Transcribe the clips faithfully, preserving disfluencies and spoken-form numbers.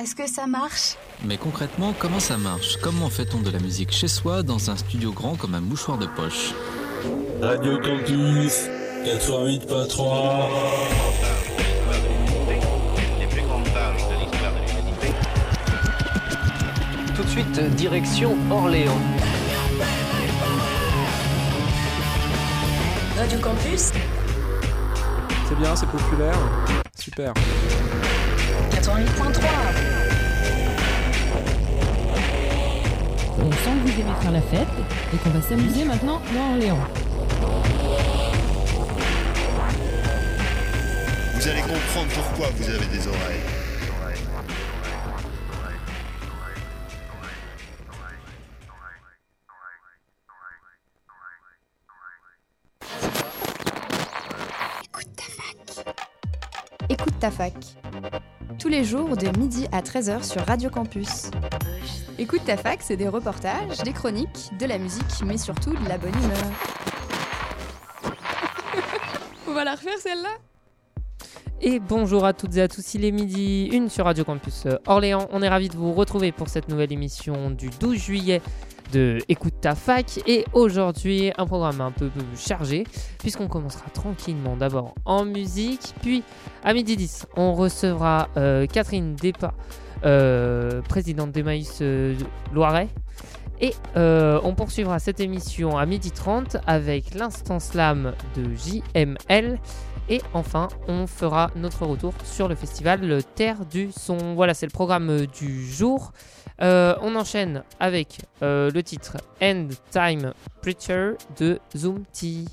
est-ce que ça marche ? Mais concrètement, comment ça marche ? Comment fait-on de la musique chez soi dans un studio grand comme un mouchoir de poche ? Radio Campus quatre-vingt-huit point trois. Les plus grandes pages de l'histoire de l'humanité. Tout de suite, direction Orléans. Radio Campus C'est bien, c'est populaire. Super. quatre-vingt-huit point trois. On sent que vous aimez faire la fête et qu'on va s'amuser maintenant dans Orléans. Vous allez comprendre pourquoi vous avez des oreilles. Écoute ta fac. Écoute ta fac. Tous les jours de midi à treize heures sur Radio Campus. Écoute ta fac, c'est des reportages, des chroniques, de la musique, mais surtout de la bonne humeur. On va la refaire celle-là ? Et bonjour à toutes et à tous, il est midi une sur Radio Campus Orléans. On est ravis de vous retrouver pour cette nouvelle émission du douze juillet de Écoute ta fac. Et aujourd'hui, un programme un peu chargé, puisqu'on commencera tranquillement d'abord en musique. Puis à midi dix, on recevra euh, Catherine Despas, euh, présidente d'Emmaüs euh, Loiret. Et euh, on poursuivra cette émission à midi trente avec l'Instant Slam de J M L. Et enfin, on fera notre retour sur le festival Terre du Son. Voilà, c'est le programme du jour. Euh, on enchaîne avec euh, le titre End Time Preacher de Zoom T.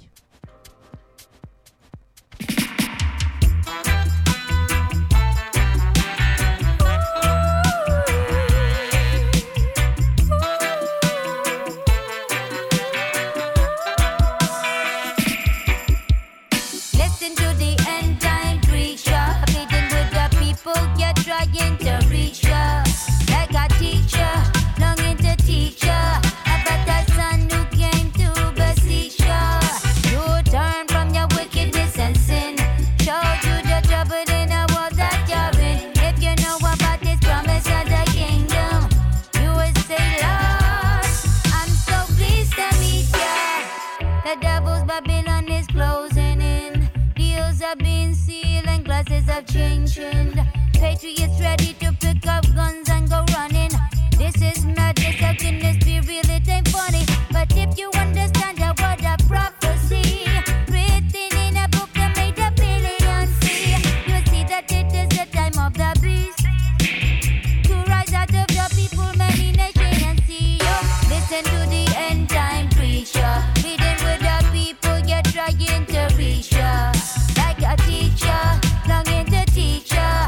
Patriots ready to pick up guns and go running. This is madness, how can this be real? It ain't funny. But if you understand the word of prophecy, written in a book that made a billion see, you see that it is the time of the beast to rise out of the people, many nations and see you. Listen to the end time preacher, leading with the people, you're trying to reach ya. Like a teacher, longing to teach ya.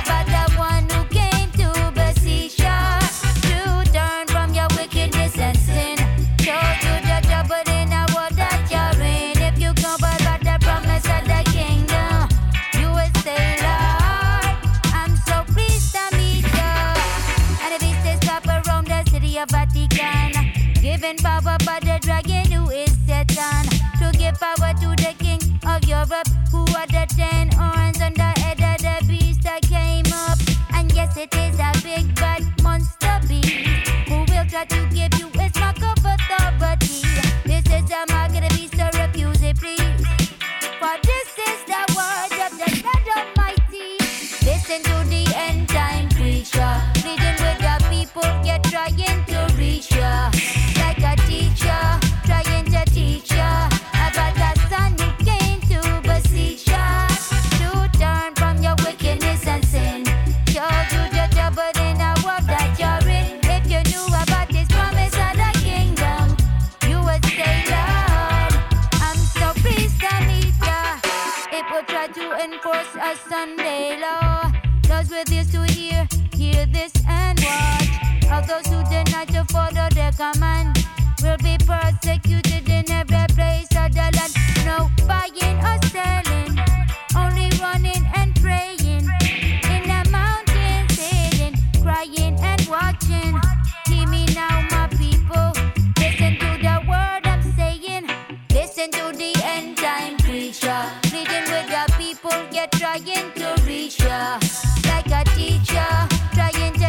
Given power by the dragon who is Satan, to give power to the king of Europe, who had the ten horns on the head of the beast that came up. And yes, it is a big bad monster beast who will try to give you a smack of authority. This is a mark of the beast, so refuse it, please. For this is the word of the God Almighty. Listen to the end time preacher, leading with the people, you're trying to reach ya. A teacher, trying to teach ya about the son who came to beseech ya, to turn from your wickedness and sin. Show you the trouble in the world that you're in. If you knew about this promise of the kingdom, you would say, Lord, I'm so pleased to meet ya. It will try to enforce a Sunday law. Those with ears to hear, hear this and watch. Of those who deny to follow their command will be persecuted in every place of the land. No buying or selling, only running and praying. In the mountains hidden, crying and watching. Hear me now, my people. Listen to the word I'm saying. Listen to the end time preacher, leading with the people, get trying to reach ya. Like a teacher, trying to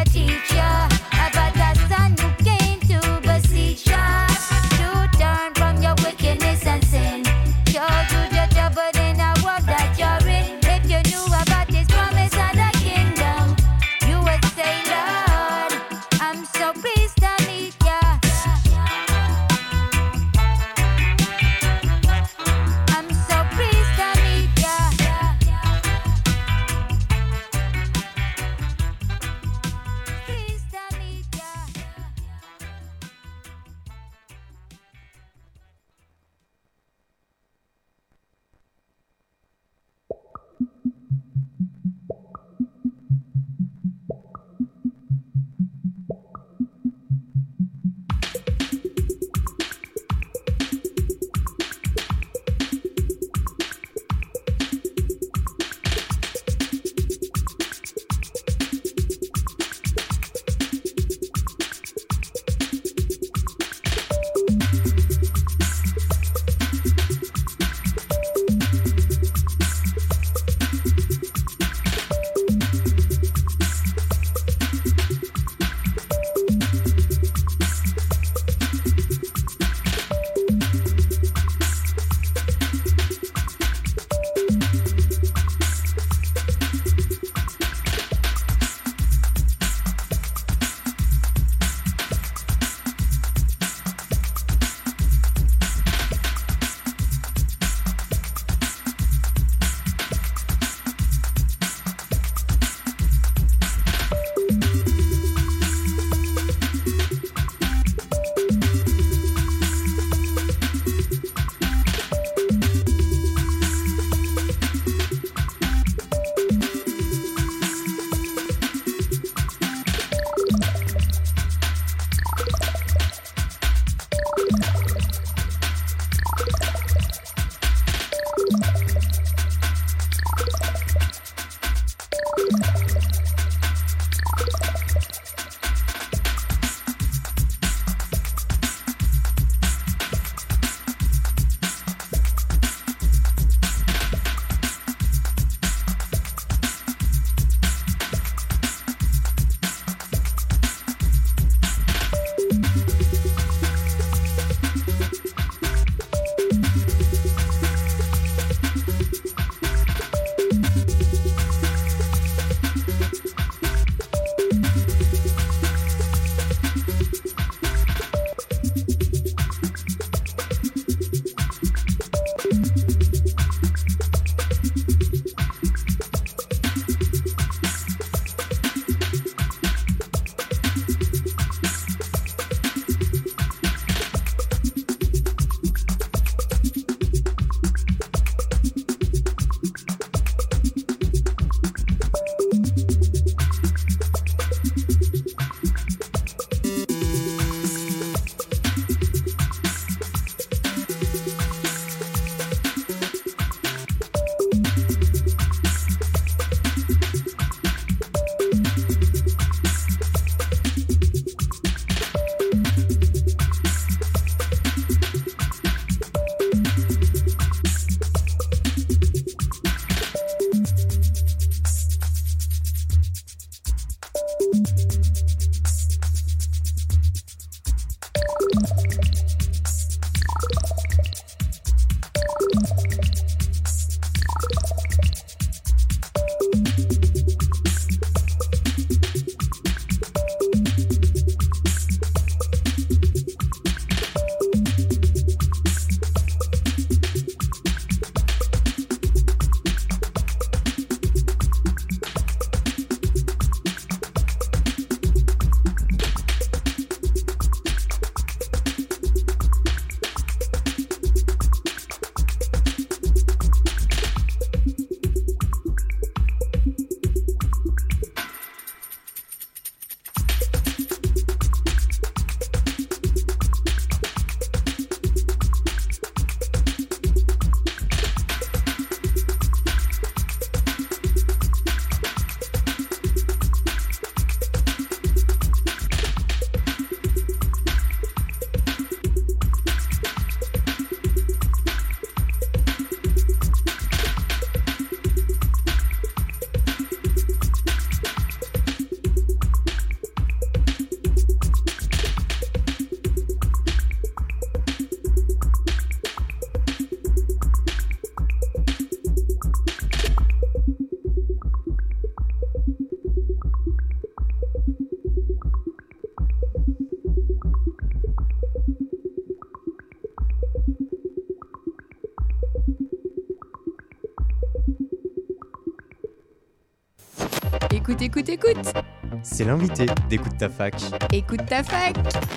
Écoute, écoute, écoute. C'est l'invité d'Écoute ta fac. Écoute ta fac.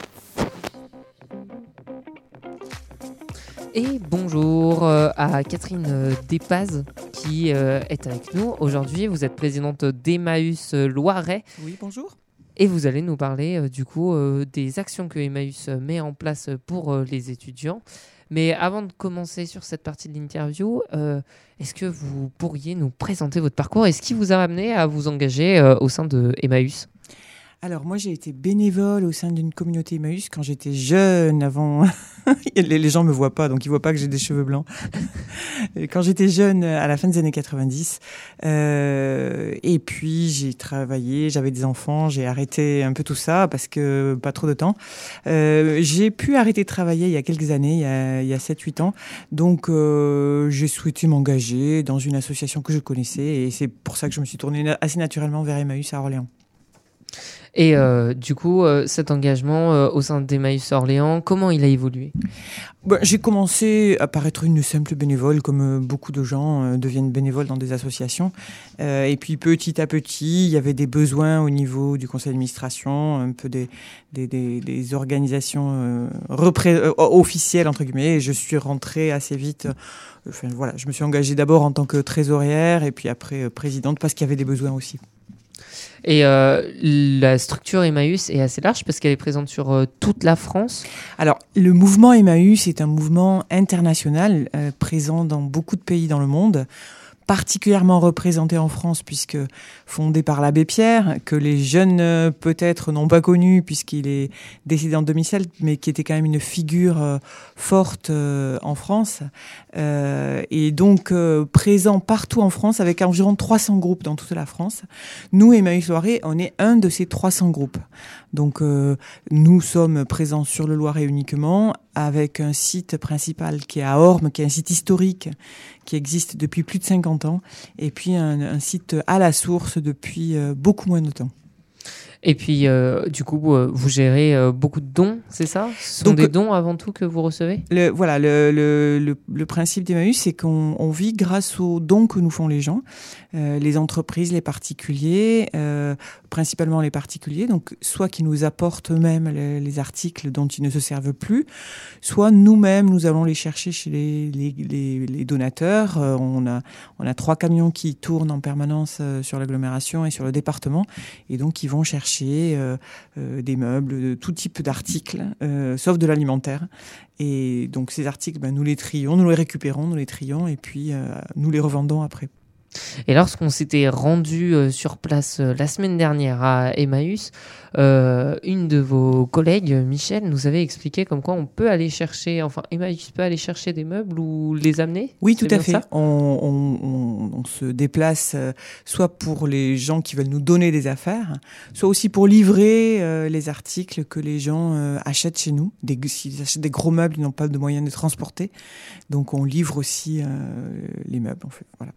Et bonjour euh, à Catherine euh, Despaz qui euh, est avec nous aujourd'hui. Vous êtes présidente d'Emmaüs Loiret. Oui, bonjour. Et vous allez nous parler euh, du coup euh, des actions que Emmaüs met en place pour euh, les étudiants. Mais avant de commencer sur cette partie de l'interview, euh, est-ce que vous pourriez nous présenter votre parcours et ce qui vous a amené à vous engager euh, au sein de Emmaüs ? Alors moi j'ai été bénévole au sein d'une communauté Emmaüs quand j'étais jeune, avant les, les gens me voient pas donc ils voient pas que j'ai des cheveux blancs. Quand j'étais jeune à la fin des années quatre-vingt-dix euh, et puis j'ai travaillé, j'avais des enfants, j'ai arrêté un peu tout ça parce que pas trop de temps. Euh, j'ai pu arrêter de travailler il y a quelques années, il y a, il y a sept huit ans, donc euh, j'ai souhaité m'engager dans une association que je connaissais et c'est pour ça que je me suis tournée assez naturellement vers Emmaüs à Orléans. Et euh, du coup, euh, cet engagement euh, au sein d'Emmaüs Orléans, comment il a évolué ? Ben, j'ai commencé à paraître une simple bénévole, comme euh, beaucoup de gens euh, deviennent bénévoles dans des associations. Euh, et puis petit à petit, il y avait des besoins au niveau du conseil d'administration, un peu des, des, des, des organisations euh, repré- euh, officielles, entre guillemets. Et je suis rentrée assez vite. Euh, enfin, voilà, je me suis engagée d'abord en tant que trésorière et puis après euh, présidente parce qu'il y avait des besoins aussi. Et euh, la structure Emmaüs est assez large parce qu'elle est présente sur euh, toute la France. Alors, le mouvement Emmaüs est un mouvement international euh, présent dans beaucoup de pays dans le monde, particulièrement représenté en France puisque fondé par l'abbé Pierre, que les jeunes euh, peut-être n'ont pas connu puisqu'il est décédé en deux mille sept, mais qui était quand même une figure euh, forte euh, en France, euh, et donc euh, présent partout en France avec environ trois cents groupes dans toute la France. Nous, Emmaüs Loiret, on est un de ces trois cents groupes. Donc euh, nous sommes présents sur le Loiret uniquement, avec un site principal qui est à Ormes, qui est un site historique qui existe depuis plus de cinquante ans, et puis un, un site à la source depuis euh, beaucoup moins de temps. Et puis, euh, du coup, euh, vous gérez euh, beaucoup de dons, c'est ça ? Ce sont Donc, des dons avant tout que vous recevez ? le, Voilà, le, le, le, le principe d'Emmaüs, c'est qu'on on vit grâce aux dons que nous font les gens, euh, les entreprises, les particuliers, euh, principalement les particuliers, donc soit qui nous apportent eux-mêmes les, les articles dont ils ne se servent plus, soit nous-mêmes, nous allons les chercher chez les, les, les, les donateurs. Euh, on, a, on a trois camions qui tournent en permanence euh, sur l'agglomération et sur le département, et donc ils vont chercher Euh, euh, des meubles, de tout type d'articles, euh, sauf de l'alimentaire. Et donc ces articles, ben, nous les trions, nous les récupérons, nous les trions et puis euh, nous les revendons après. Et lorsqu'on s'était rendu euh, sur place euh, la semaine dernière à Emmaüs, euh, une de vos collègues, Michel, nous avait expliqué comme quoi on peut aller chercher, enfin Emmaüs peut aller chercher des meubles ou les amener ? Oui, tout à fait. On, on, on, on se déplace euh, soit pour les gens qui veulent nous donner des affaires, soit aussi pour livrer euh, les articles que les gens euh, achètent chez nous. Des, s'ils achètent des gros meubles, ils n'ont pas de moyens de transporter. Donc on livre aussi euh, les meubles, en fait. Voilà.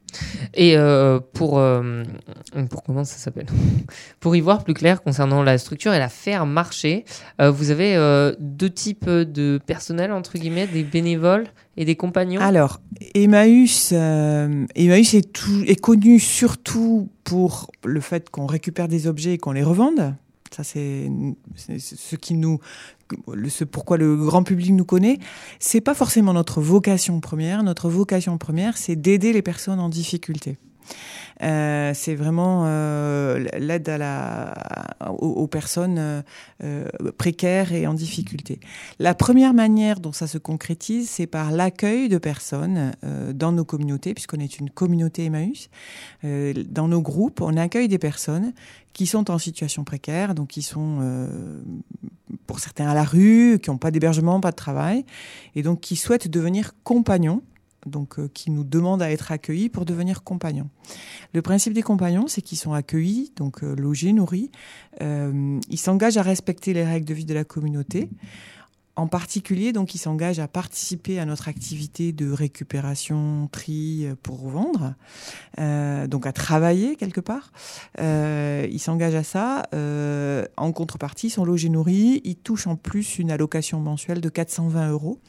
Et euh, pour, euh, pour comment ça s'appelle pour y voir plus clair concernant la structure et la faire marcher, euh, vous avez euh, deux types de personnel, entre guillemets, des bénévoles et des compagnons. Alors, Emmaüs, euh, Emmaüs est, tout, est connu surtout pour le fait qu'on récupère des objets et qu'on les revende. Ça, c'est, c'est ce qui nous, ce pourquoi le grand public nous connaît. C'est pas forcément notre vocation première. Notre vocation première, c'est d'aider les personnes en difficulté. Euh, c'est vraiment euh, l'aide à la, aux, aux personnes euh, précaires et en difficulté. La première manière dont ça se concrétise, c'est par l'accueil de personnes euh, dans nos communautés, puisqu'on est une communauté Emmaüs. Euh, dans nos groupes, on accueille des personnes qui sont en situation précaire, donc qui sont euh, pour certains à la rue, qui n'ont pas d'hébergement, pas de travail, et donc qui souhaitent devenir compagnons. Donc, euh, qui nous demandent à être accueillis pour devenir compagnons. Le principe des compagnons, c'est qu'ils sont accueillis, donc euh, logés, nourris. Euh, ils s'engagent à respecter les règles de vie de la communauté. En particulier, donc, ils s'engagent à participer à notre activité de récupération, tri pour revendre, euh, donc à travailler quelque part. Euh, ils s'engagent à ça. Euh, en contrepartie, ils sont logés, nourris. Ils touchent en plus une allocation mensuelle de quatre cent vingt euros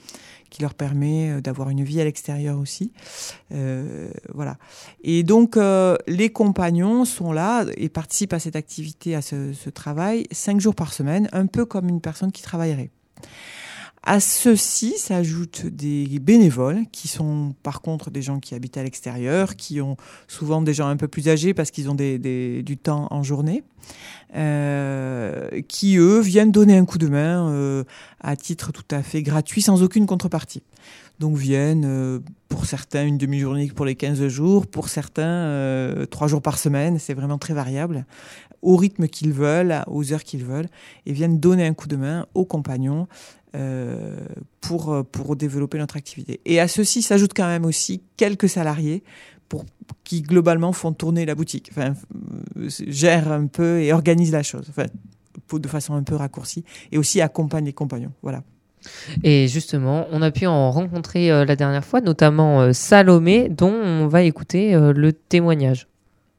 qui leur permet d'avoir une vie à l'extérieur aussi. Euh, voilà. Et donc, euh, les compagnons sont là et participent à cette activité, à ce, ce travail, cinq jours par semaine, un peu comme une personne qui travaillerait. À ceux-ci s'ajoutent des bénévoles qui sont par contre des gens qui habitent à l'extérieur, qui ont souvent des gens un peu plus âgés parce qu'ils ont des, des, du temps en journée, euh, qui eux viennent donner un coup de main euh, à titre tout à fait gratuit, sans aucune contrepartie. Donc viennent euh, pour certains une demi-journée pour les quinze jours, pour certains euh, trois jours par semaine, c'est vraiment très variable, au rythme qu'ils veulent, aux heures qu'ils veulent, et viennent donner un coup de main aux compagnons Euh, pour, pour développer notre activité. Et à ceci s'ajoutent quand même aussi quelques salariés pour, qui globalement font tourner la boutique, enfin, euh, gèrent un peu et organisent la chose, enfin, de façon un peu raccourcie, et aussi accompagnent les compagnons. Voilà. Et justement, on a pu en rencontrer euh, la dernière fois, notamment euh, Salomé, dont on va écouter euh, le témoignage.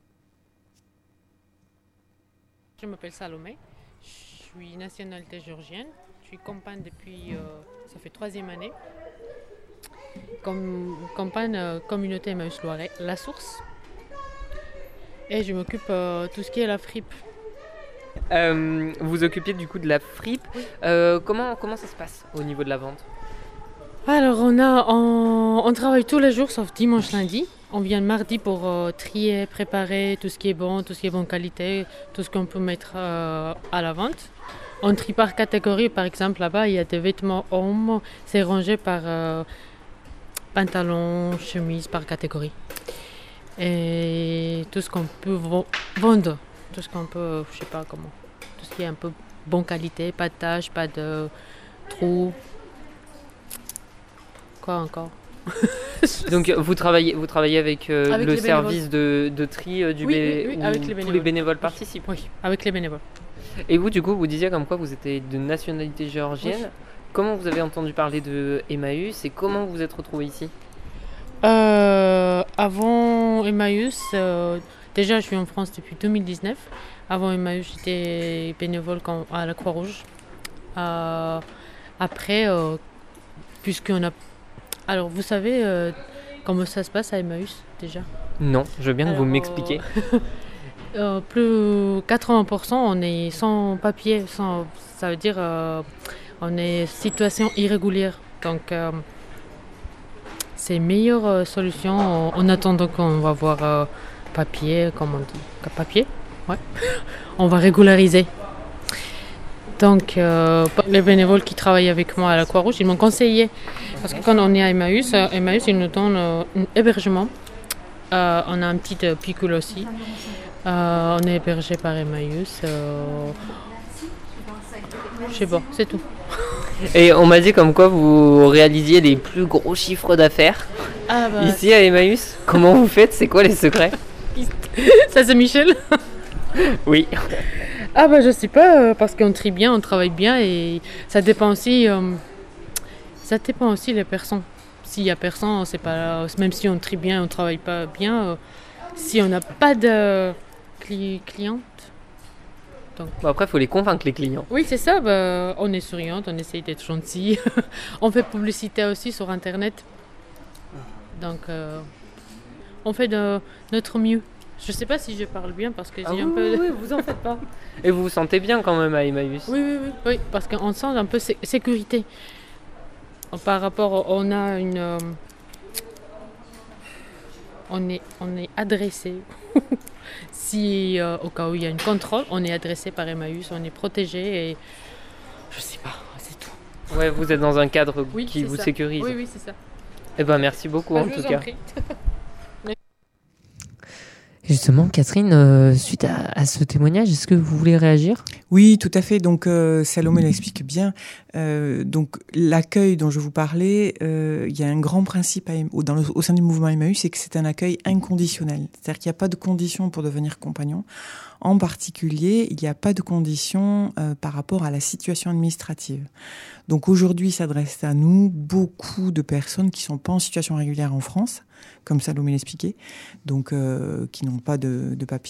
Je m'appelle Salomé, je suis nationalité géorgienne. Je suis compagne depuis, euh, ça fait troisième année, comme compagne euh, communauté Emmaüs Loiret, La Source. Et je m'occupe euh, tout ce qui est la fripe. Euh, vous vous occupez du coup de la fripe. Oui. Euh, comment, comment ça se passe au niveau de la vente ? Alors on, a, on, on travaille tous les jours sauf dimanche, lundi. On vient mardi pour euh, trier, préparer tout ce qui est bon, tout ce qui est bonne qualité, tout ce qu'on peut mettre euh, à la vente. On trie par catégorie, par exemple là-bas il y a des vêtements hommes, c'est rangé par euh, pantalon, chemise par catégorie. Et tout ce qu'on peut vo- vendre, tout ce qu'on peut, je sais pas comment, tout ce qui est un peu bonne qualité, pas de taches, pas de trous. Quoi encore? Donc vous travaillez, vous travaillez avec, euh, avec le service de, de tri euh, du oui, bé- oui, oui, où avec les tous bénévoles. les bénévoles participent. Oui, avec les bénévoles. Et vous, du coup, vous disiez comme quoi vous étiez de nationalité géorgienne. Oui. Comment vous avez entendu parler de Emmaüs et comment vous vous êtes retrouvé ici ? euh, Avant Emmaüs, euh, déjà je suis en France depuis deux mille dix-neuf. Avant Emmaüs, j'étais bénévole à la Croix-Rouge. Euh, après, euh, puisqu'on a... Alors, vous savez euh, comment ça se passe à Emmaüs, déjà ? Non, je veux bien que Alors, vous m'expliquiez. Euh... Euh, plus quatre-vingts pour cent on est sans papier, sans, ça veut dire euh, on est situation irrégulière. Donc euh, c'est une meilleure euh, solution en, en attendant qu'on va avoir euh, papier, comme on dit, papier, ouais. On va régulariser. Donc euh, les bénévoles qui travaillent avec moi à la Croix-Rouge, ils m'ont conseillé parce que quand on est à Emmaüs, euh, Emmaüs ils nous donnent euh, un hébergement. Euh, on a un petit euh, picule aussi. Euh, on est hébergé par Emmaüs. Euh... Je sais pas, c'est tout. Et on m'a dit comme quoi vous réalisiez les plus gros chiffres d'affaires ah bah... ici à Emmaüs. Comment vous faites ? C'est quoi les secrets ? Ça c'est Michel. Oui. Ah bah je sais pas, euh, parce qu'on trie bien, on travaille bien et ça dépend aussi. Euh, ça dépend aussi des personnes. S'il y a personne, c'est pas. Même si on trie bien, on travaille pas bien. Euh, si on n'a pas de cli- clientes. Donc... Bon, après, il faut les convaincre, les clients. Oui, c'est ça. Bah, on est souriante, on essaye d'être gentil. On fait publicité aussi sur Internet. Donc, euh, on fait de notre mieux. Je sais pas si je parle bien parce que j'ai ah oui, un peu. Oui, vous en faites pas. Et vous vous sentez bien quand même à Emmaüs ? Oui, oui, oui, oui, parce qu'on sent un peu sé- sécurité. Par rapport, on a une. Euh, on est, on est adressé. Si euh, au cas où il y a une contrôle, on est adressé par Emmaüs, on est protégé et je sais pas, c'est tout. Ouais, vous êtes dans un cadre oui, qui vous ça. sécurise. Oui, oui, c'est ça. Eh ben, merci beaucoup bah, en tout en cas. Prie. Justement, Catherine, euh, suite à, à ce témoignage, est-ce que vous voulez réagir ? Oui, tout à fait. Donc, euh, Salomé l'explique bien. Euh, donc, l'accueil dont je vous parlais, euh, il y a un grand principe à, dans le, au sein du mouvement Emmaüs, c'est que c'est un accueil inconditionnel. C'est-à-dire qu'il n'y a pas de conditions pour devenir compagnon. En particulier, il n'y a pas de conditions euh, par rapport à la situation administrative. Donc, aujourd'hui, s'adresse à nous beaucoup de personnes qui ne sont pas en situation régulière en France, comme Salomé l'expliquait, donc euh, qui n'ont pas de, de papier,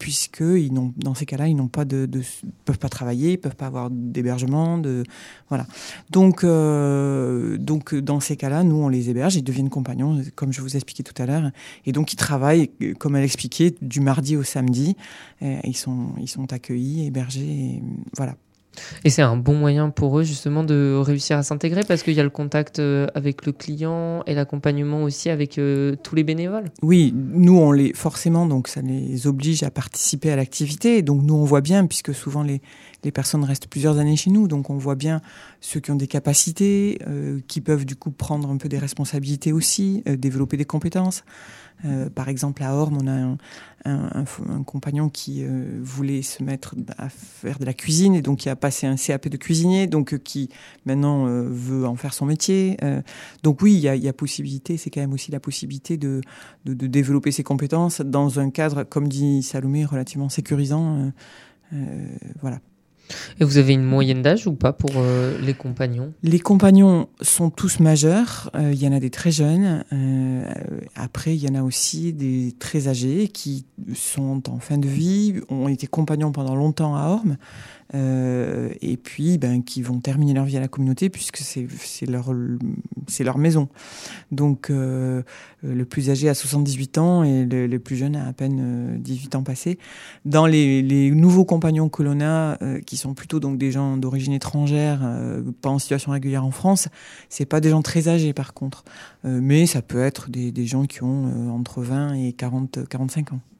puisque ils n'ont, dans ces cas-là, ils n'ont pas de, de, peuvent pas travailler, ils peuvent pas avoir d'hébergement, de voilà. Donc, euh, donc dans ces cas-là, nous on les héberge, ils deviennent compagnons, comme je vous expliquais tout à l'heure, et donc ils travaillent, comme elle expliquait, du mardi au samedi. Et ils sont, ils sont accueillis, hébergés, et voilà. Et c'est un bon moyen pour eux justement de réussir à s'intégrer parce qu'il y a le contact avec le client et l'accompagnement aussi avec euh, tous les bénévoles. Oui, nous on les forcément donc ça les oblige à participer à l'activité. Et donc nous on voit bien puisque souvent les les personnes restent plusieurs années chez nous, donc on voit bien ceux qui ont des capacités, euh, qui peuvent du coup prendre un peu des responsabilités aussi, euh, développer des compétences. Euh, par exemple, à Orme, on a un, un, un, un compagnon qui euh, voulait se mettre à faire de la cuisine et donc qui a passé un C A P de cuisinier, donc euh, qui maintenant euh, veut en faire son métier. Euh, donc oui, il y a, y a possibilité, c'est quand même aussi la possibilité de, de, de développer ses compétences dans un cadre, comme dit Salomé, relativement sécurisant. Euh, euh, voilà. Et vous avez une moyenne d'âge ou pas pour euh, les compagnons ? Les compagnons sont tous majeurs. Il euh, y en a des très jeunes. Euh, après, il y en a aussi des très âgés qui sont en fin de vie, ont été compagnons pendant longtemps à Orme. Euh, et puis ben, qui vont terminer leur vie à la communauté puisque c'est, c'est, leur, c'est leur maison. Donc euh, le plus âgé a soixante-dix-huit ans et le, le plus jeune a à peine dix-huit ans passés. Dans les, les nouveaux compagnons que l'on a, euh, qui sont plutôt donc des gens d'origine étrangère, euh, pas en situation régulière en France, c'est pas des gens très âgés par contre, euh, mais ça peut être des, des gens qui ont euh, entre vingt et quarante, quarante-cinq ans.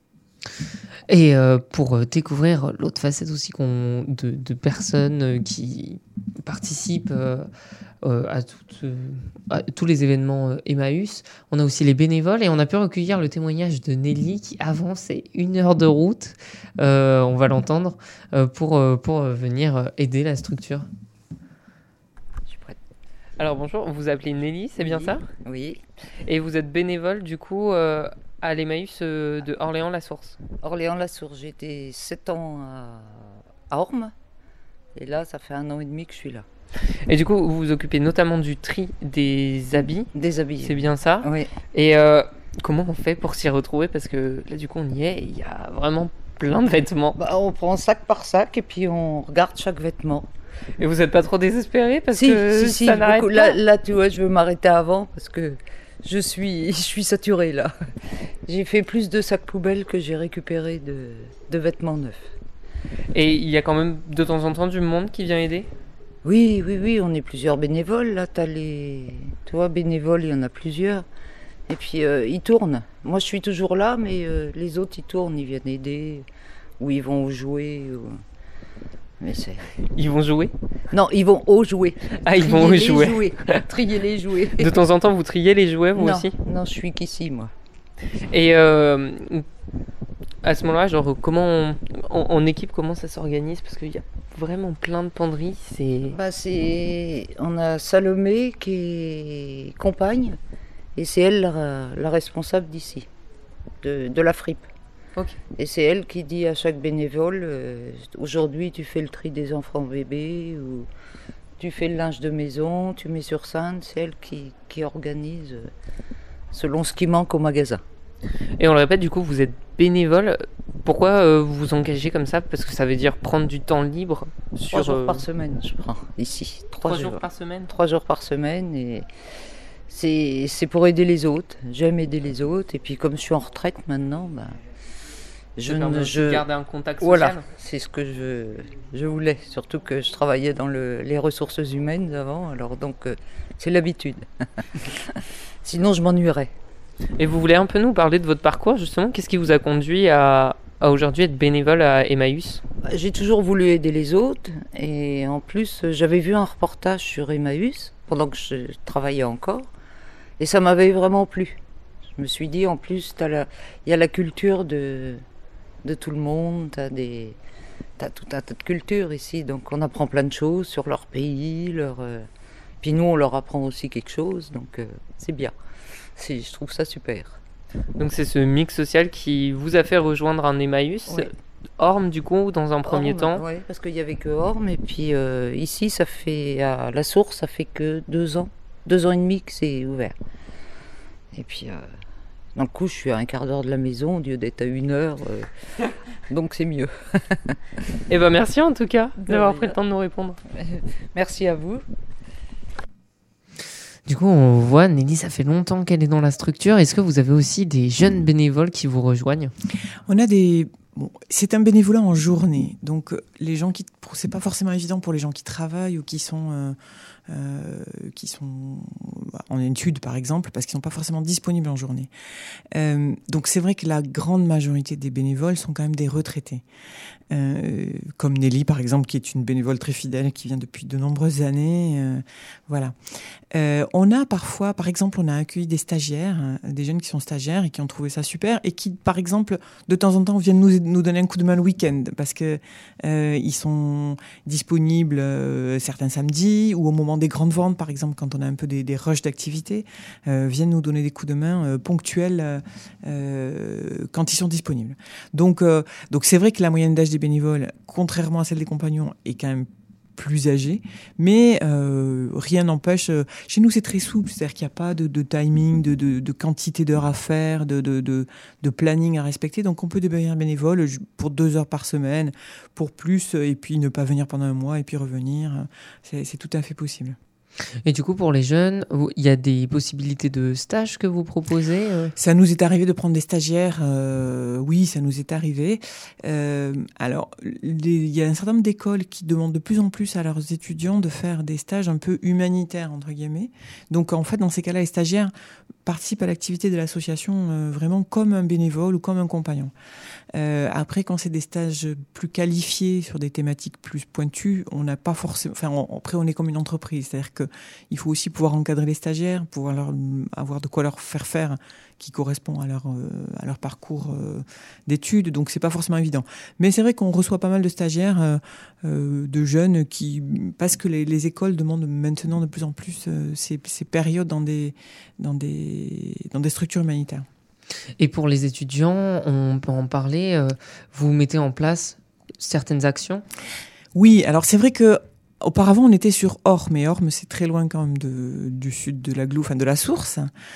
Et euh, pour découvrir l'autre facette aussi qu'on, de, de personnes qui participent euh, euh, à, toutes, euh, à tous les événements euh, Emmaüs, on a aussi les bénévoles et on a pu recueillir le témoignage de Nelly qui avance une heure de route, euh, on va l'entendre, euh, pour, euh, pour venir aider la structure. Je suis prête. Alors bonjour, vous vous appelez Nelly, c'est bien Oui. ça ? Oui. Et vous êtes bénévole du coup euh, à l'Emmaüs de Orléans-la-Source. Orléans-la-Source, j'ai été sept ans à, à Orme. Et là, ça fait un an et demi que je suis là. Et du coup, vous vous occupez notamment du tri des habits. Des habits. C'est bien ça ? Oui. Et euh, comment on fait pour s'y retrouver ? Parce que là, du coup, on y est et il y a vraiment plein de vêtements. Bah, on prend sac par sac et puis on regarde chaque vêtement. Et vous n'êtes pas trop désespéré parce si, que si, si, ça n'arrête beaucoup. pas. Là, là, tu vois, je veux m'arrêter avant parce que je suis, je suis saturée là. J'ai fait plus de sacs poubelles que j'ai récupéré de, de vêtements neufs. Et il y a quand même de temps en temps du monde qui vient aider ? Oui, oui, oui, on est plusieurs bénévoles. Là, t'as les... tu vois, bénévoles, il y en a plusieurs. Et puis, euh, ils tournent. Moi, je suis toujours là, mais euh, les autres, ils tournent, ils viennent aider. Ou ils vont au jouet. Ou... Mais c'est... Ils vont jouer ? Non, ils vont au jouet. Ah, ils vont au jouet. jouets. Trier les jouets. De temps en temps, vous triez les jouets, vous non, aussi ? Non, je suis qu'ici, moi. Et euh, à ce moment-là, genre, comment on, en, en équipe, comment ça s'organise ? Parce qu'il y a vraiment plein de penderies. C'est... Bah, c'est... On a Salomé qui est compagne, et c'est elle la, la responsable d'ici, de, de la fripe. Okay. Et c'est elle qui dit à chaque bénévole, euh, aujourd'hui tu fais le tri des enfants bébés, ou tu fais le linge de maison, tu mets sur scène, c'est elle qui, qui organise euh, selon ce qui manque au magasin. Et on le répète, du coup, vous êtes bénévole. Pourquoi euh, vous vous engagez comme ça ? Parce que ça veut dire prendre du temps libre sur... Trois jours euh... par semaine, je prends, ici. Trois, Trois jours. jours par semaine ? Trois jours par semaine, et c'est, c'est pour aider les autres. J'aime aider les autres, et puis comme je suis en retraite maintenant, bah, je ne... Je garder un contact social. Voilà, c'est ce que je, je voulais. Surtout que je travaillais dans le, les ressources humaines avant, alors donc euh, c'est l'habitude. Sinon, je m'ennuierais. Et vous voulez un peu nous parler de votre parcours, justement ? Qu'est-ce qui vous a conduit à, à aujourd'hui être bénévole à Emmaüs ? J'ai toujours voulu aider les autres. Et en plus, j'avais vu un reportage sur Emmaüs pendant que je travaillais encore. Et ça m'avait vraiment plu. Je me suis dit, en plus, il y a la culture de, de tout le monde. Tu as des... T'as tout un tas de cultures ici. Donc on apprend plein de choses sur leur pays. Leur, euh... Puis nous, on leur apprend aussi quelque chose. Donc euh, c'est bien. C'est, je trouve ça super. Donc c'est ce mix social qui vous a fait rejoindre un Emmaüs. Oui. Orme, du coup, dans un premier Orme, temps. Oui, parce qu'il n'y avait que Orme. Et puis euh, ici, ça fait à la Source, ça fait que deux ans. Deux ans et demi que c'est ouvert. Et puis, euh, d'un coup, je suis à un quart d'heure de la maison, au lieu d'être à une heure. Euh, Donc c'est mieux. Eh ben merci en tout cas d'avoir De pris le temps de nous répondre. Merci à vous. Du coup, on voit, Nelly, ça fait longtemps qu'elle est dans la structure. Est-ce que vous avez aussi des jeunes bénévoles qui vous rejoignent ? On a des... Bon, c'est un bénévolat en journée. Donc, les gens qui... c'est pas forcément évident pour les gens qui travaillent ou qui sont... Euh... Euh, qui sont en études par exemple, parce qu'ils ne sont pas forcément disponibles en journée. Euh, donc c'est vrai que la grande majorité des bénévoles sont quand même des retraités. Euh, comme Nelly par exemple, qui est une bénévole très fidèle, qui vient depuis de nombreuses années. Euh, voilà. Euh, on a parfois, par exemple, on a accueilli des stagiaires, hein, des jeunes qui sont stagiaires et qui ont trouvé ça super et qui, par exemple, de temps en temps viennent nous, nous donner un coup de main le week-end parce que euh, ils sont disponibles euh, certains samedis ou au moment des grandes ventes, par exemple, quand on a un peu des, des rushs d'activité, euh, viennent nous donner des coups de main euh, ponctuels euh, quand ils sont disponibles. Donc, euh, donc c'est vrai que la moyenne d'âge des bénévoles, contrairement à celle des compagnons, est quand même plus âgée, mais euh, rien n'empêche. Euh, chez nous, c'est très souple, c'est-à-dire qu'il n'y a pas de, de timing, de, de, de quantité d'heures à faire, de, de, de, de planning à respecter. Donc, on peut devenir bénévole pour deux heures par semaine, pour plus, et puis ne pas venir pendant un mois et puis revenir. C'est, c'est tout à fait possible. Et du coup, pour les jeunes, il y a des possibilités de stage que vous proposez ? Ça nous est arrivé de prendre des stagiaires. Euh, oui, ça nous est arrivé. Euh, alors, il y a un certain nombre d'écoles qui demandent de plus en plus à leurs étudiants de faire des stages un peu humanitaires, entre guillemets. Donc, en fait, dans ces cas-là, les stagiaires participent à l'activité de l'association euh, vraiment comme un bénévole ou comme un compagnon. Euh, après, quand c'est des stages plus qualifiés sur des thématiques plus pointues, on n'a pas forcément... Enfin, on, après, on est comme une entreprise. C'est-à-dire qu'il faut aussi pouvoir encadrer les stagiaires, pouvoir leur, avoir de quoi leur faire faire qui correspond à leur, euh, à leur parcours euh, d'études. Donc, c'est pas forcément évident. Mais c'est vrai qu'on reçoit pas mal de stagiaires, euh, euh, de jeunes qui... Parce que les, les écoles demandent maintenant de plus en plus euh, ces, ces périodes dans des, dans, des, dans des structures humanitaires. Et pour les étudiants, on peut en parler, euh, vous mettez en place certaines actions ? Oui, alors c'est vrai que auparavant, on était sur Orme, mais Orme, c'est très loin quand même de, du sud de l'Aglo, enfin de la source.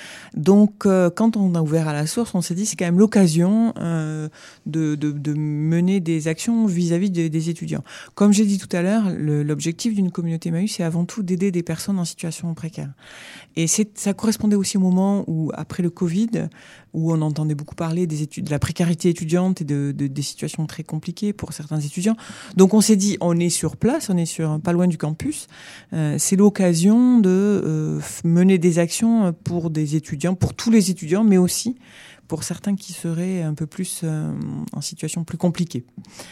Donc, euh, quand on a ouvert à la source, on s'est dit c'est quand même l'occasion euh, de, de, de mener des actions vis-à-vis de, des étudiants. Comme j'ai dit tout à l'heure, le, l'objectif d'une communauté Emmaüs, c'est avant tout d'aider des personnes en situation précaire. Et c'est, ça correspondait aussi au moment où, après le Covid, où on entendait beaucoup parler des études, de la précarité étudiante et de, de, des situations très compliquées pour certains étudiants. Donc, on s'est dit, on est sur place, on est sur pas loin du campus. Euh, c'est l'occasion de euh, mener des actions pour des étudiants, pour tous les étudiants, mais aussi pour certains qui seraient un peu plus euh, en situation plus compliquée.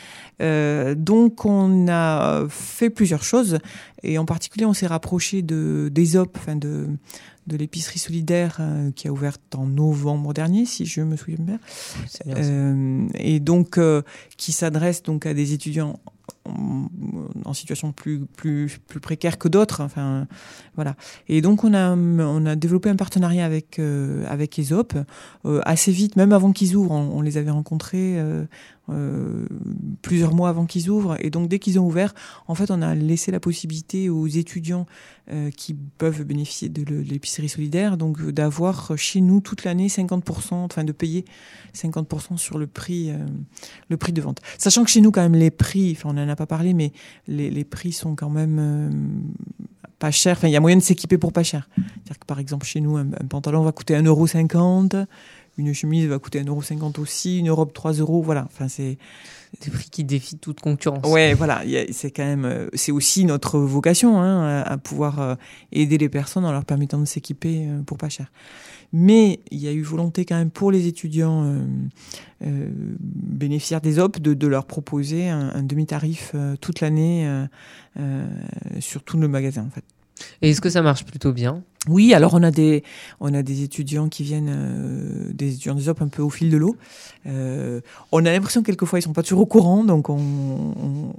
Euh, donc on a fait plusieurs choses et en particulier on s'est rapproché de d'E S O P, enfin de de l'épicerie solidaire euh, qui a ouvert en novembre dernier, si je me souviens bien, bien euh, et donc euh, qui s'adresse donc à des étudiants en, en situation plus plus plus précaire que d'autres, enfin voilà. Et donc on a on a développé un partenariat avec euh, avec E S O P euh, assez vite, même avant qu'ils ouvrent, on, on les avait rencontrés euh, euh, plusieurs mois avant qu'ils ouvrent, et donc dès qu'ils ont ouvert, en fait on a laissé la possibilité aux étudiants euh, qui peuvent bénéficier de l'épicerie solidaire, donc d'avoir chez nous toute l'année cinquante pour cent, enfin de payer cinquante pour cent sur le prix euh, le prix de vente. Sachant que chez nous quand même les prix, enfin on en a pas parlé, mais les, les prix sont quand même euh, pas chers. Enfin, il y a moyen de s'équiper pour pas cher. C'est-à-dire que par exemple chez nous, un, un pantalon va coûter un euro cinquante, une chemise va coûter un euro cinquante aussi, une robe trois euros, voilà. Enfin, c'est des prix qui défient toute concurrence. Ouais, voilà. Y a, c'est quand même, c'est aussi notre vocation, hein, à, à pouvoir euh, aider les personnes en leur permettant de s'équiper euh, pour pas cher. Mais il y a eu volonté quand même pour les étudiants euh, euh, bénéficiaires des O P de, de leur proposer un, un demi-tarif euh, toute l'année euh, euh, sur tout le magasin en fait. Et est-ce que ça marche plutôt bien ? Oui, alors on a des on a des étudiants qui viennent euh, des étudiants des O P un peu au fil de l'eau. Euh, on a l'impression que quelquefois ils sont pas toujours au courant, donc on on,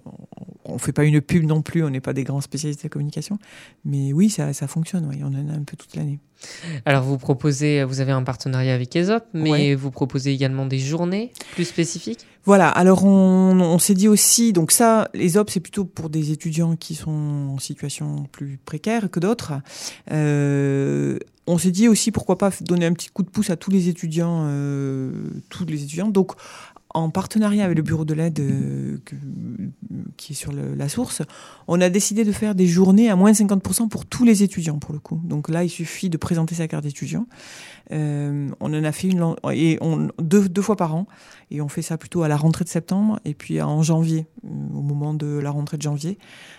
on fait pas une pub non plus, on n'est pas des grands spécialistes de la communication, mais oui, ça ça fonctionne, oui, on en a un peu toute l'année. Alors vous proposez, vous avez un partenariat avec E S O P, mais ouais. Vous proposez également des journées plus spécifiques ? Voilà, alors on, on s'est dit aussi, donc ça, les O P c'est plutôt pour des étudiants qui sont en situation plus précaire que d'autres. Euh, on s'est dit aussi pourquoi pas donner un petit coup de pouce à tous les étudiants, euh, tous les étudiants. Donc en partenariat avec le bureau de l'aide euh, que, qui est sur le, la source, on a décidé de faire des journées à moins cinquante pour cent pour tous les étudiants, pour le coup. Donc là, il suffit de présenter sa carte d'étudiant. Euh, on en a fait une et on, deux, deux fois par an, et on fait ça plutôt à la rentrée de septembre et puis en janvier, au moment de la rentrée de janvier.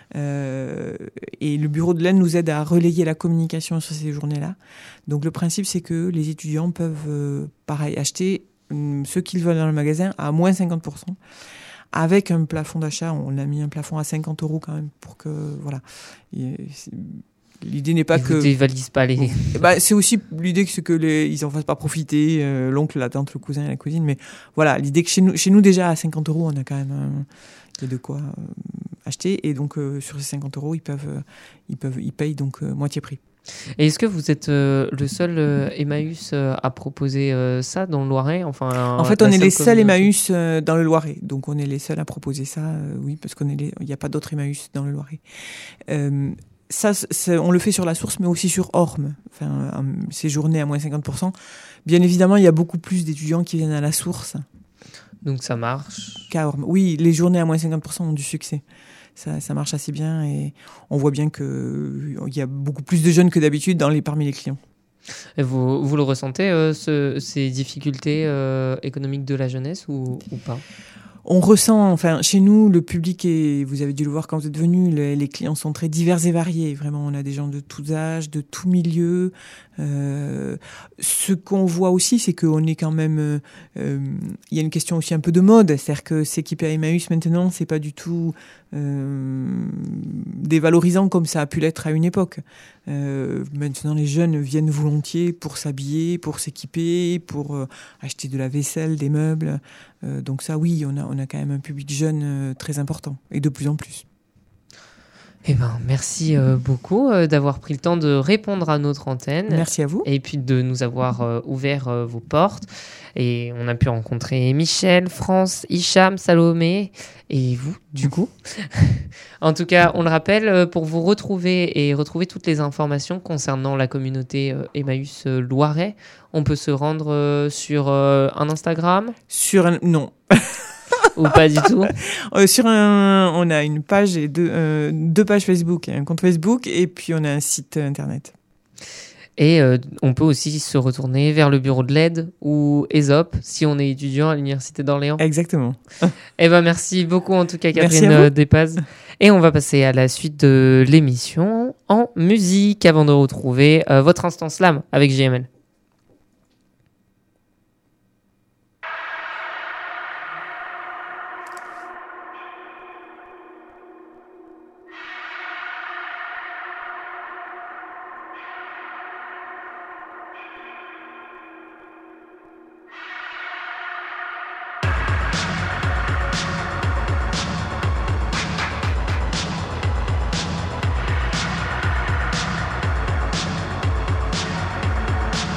Euh, et le bureau de l'aide nous aide à relayer la communication sur ces journées-là. Donc le principe, c'est que les étudiants peuvent, euh, pareil, acheter euh, ce qu'ils veulent dans le magasin à moins cinquante pour cent. Avec un plafond d'achat, on a mis un plafond à cinquante euros quand même pour que, voilà. Et, l'idée n'est pas Ils que. Ils ne dévalisent pas les. Bah, c'est aussi l'idée que c'est que les, ils en fassent pas profiter euh, l'oncle, la tante, le cousin, la cousine. Mais voilà, l'idée que chez nous, chez nous déjà à cinquante euros, on a quand même, euh, il y a de quoi euh, acheter. Et donc euh, sur ces cinquante euros, ils peuvent, euh, ils peuvent, ils payent donc euh, moitié prix. Et est-ce que vous êtes euh, le seul euh, Emmaüs euh, à proposer euh, ça dans le Loiret, enfin, en fait, on est les seuls Emmaüs euh, dans le Loiret. Donc, on est les seuls à proposer ça, euh, oui, parce qu'on est les... il n'y a pas d'autres Emmaüs dans le Loiret. Euh, ça, c'est... on le fait sur la source, mais aussi sur Orme. Enfin, euh, ces journées à moins cinquante pour cent. Bien évidemment, il y a beaucoup plus d'étudiants qui viennent à la source. Donc, ça marche. Qu'à Orme. Oui, les journées à moins cinquante pour cent ont du succès. Ça, ça marche assez bien et on voit bien qu'il y a beaucoup plus de jeunes que d'habitude dans les, parmi les clients. Et vous, vous le ressentez, euh, ce, ces difficultés euh, économiques de la jeunesse ou, ou pas ? On ressent, enfin, chez nous, le public est, vous avez dû le voir quand vous êtes venus, les, les clients sont très divers et variés. Vraiment, on a des gens de tous âges, de tous milieux. Euh, ce qu'on voit aussi, c'est qu'on est quand même, euh, euh, il y a une question aussi un peu de mode. C'est-à-dire que s'équiper à Emmaüs maintenant, c'est pas du tout euh, dévalorisant comme ça a pu l'être à une époque. Euh, maintenant, les jeunes viennent volontiers pour s'habiller, pour s'équiper, pour euh, acheter de la vaisselle, des meubles. Euh, donc ça, oui, on a, on a quand même un public jeune euh, très important, et de plus en plus. Eh ben, merci euh, beaucoup euh, d'avoir pris le temps de répondre à notre antenne. Merci à vous. Et puis de nous avoir euh, ouvert euh, vos portes. Et on a pu rencontrer Michel, France, Hicham, Salomé et vous, du coup. En tout cas, on le rappelle, euh, pour vous retrouver et retrouver toutes les informations concernant la communauté euh, Emmaüs euh, Loiret, on peut se rendre euh, sur euh, un Instagram ? Sur un... Non. Ou pas du tout. euh, sur un, on a une page et deux, euh, deux pages Facebook, un compte Facebook, et puis on a un site internet. Et euh, on peut aussi se retourner vers le bureau de l'aide ou E S O P si on est étudiant à l'Université d'Orléans. Exactement. Eh ben merci beaucoup en tout cas Catherine Despaz. Et on va passer à la suite de l'émission en musique avant de retrouver euh, votre instant slam avec G M L. We'll be right back.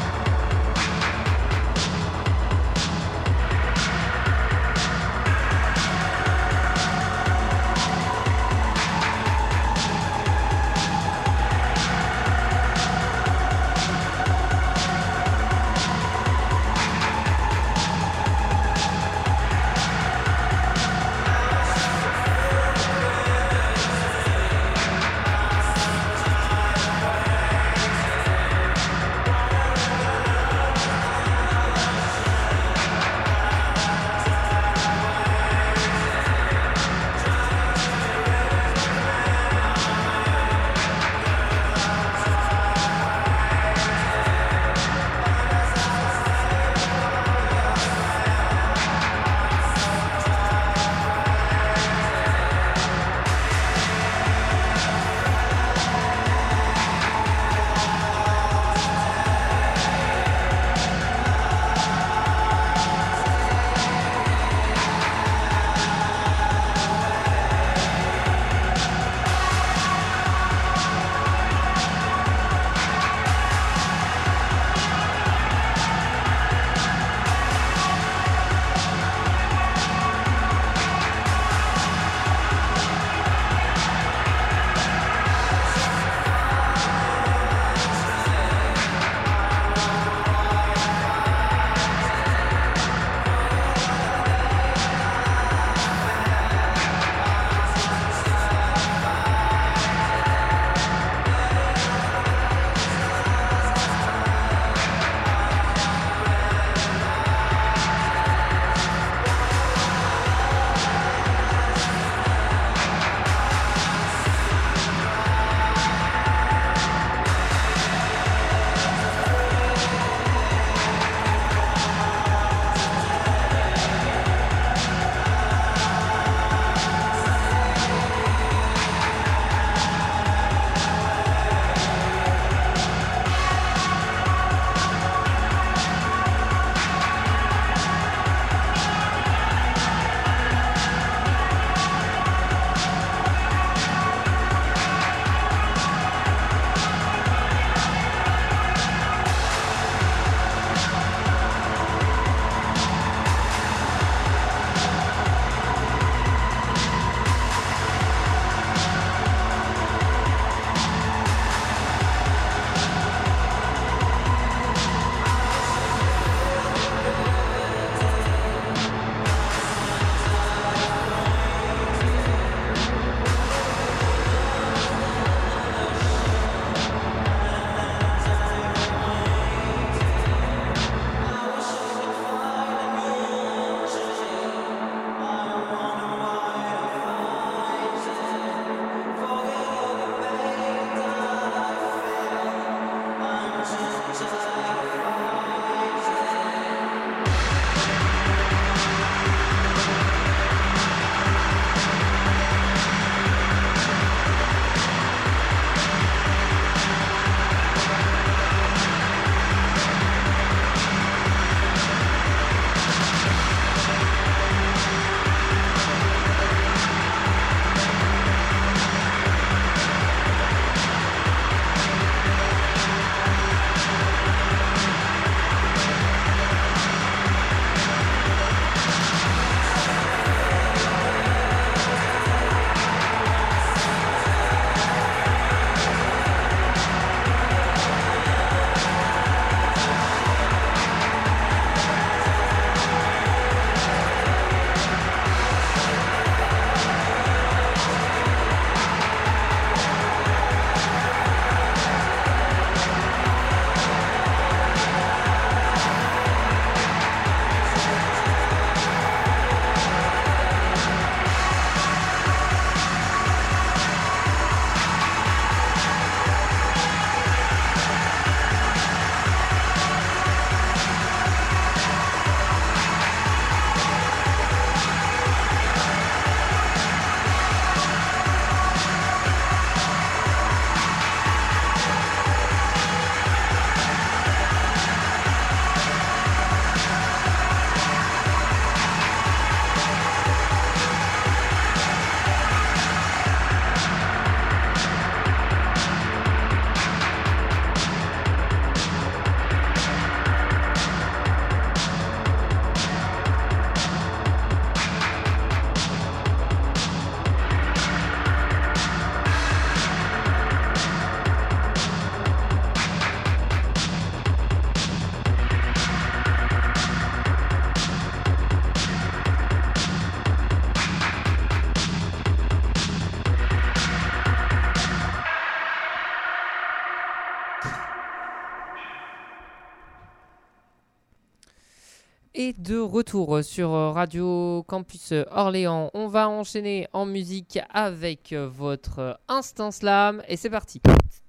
est de retour sur Radio Campus Orléans. On va enchaîner en musique avec votre Instant Slam et c'est parti.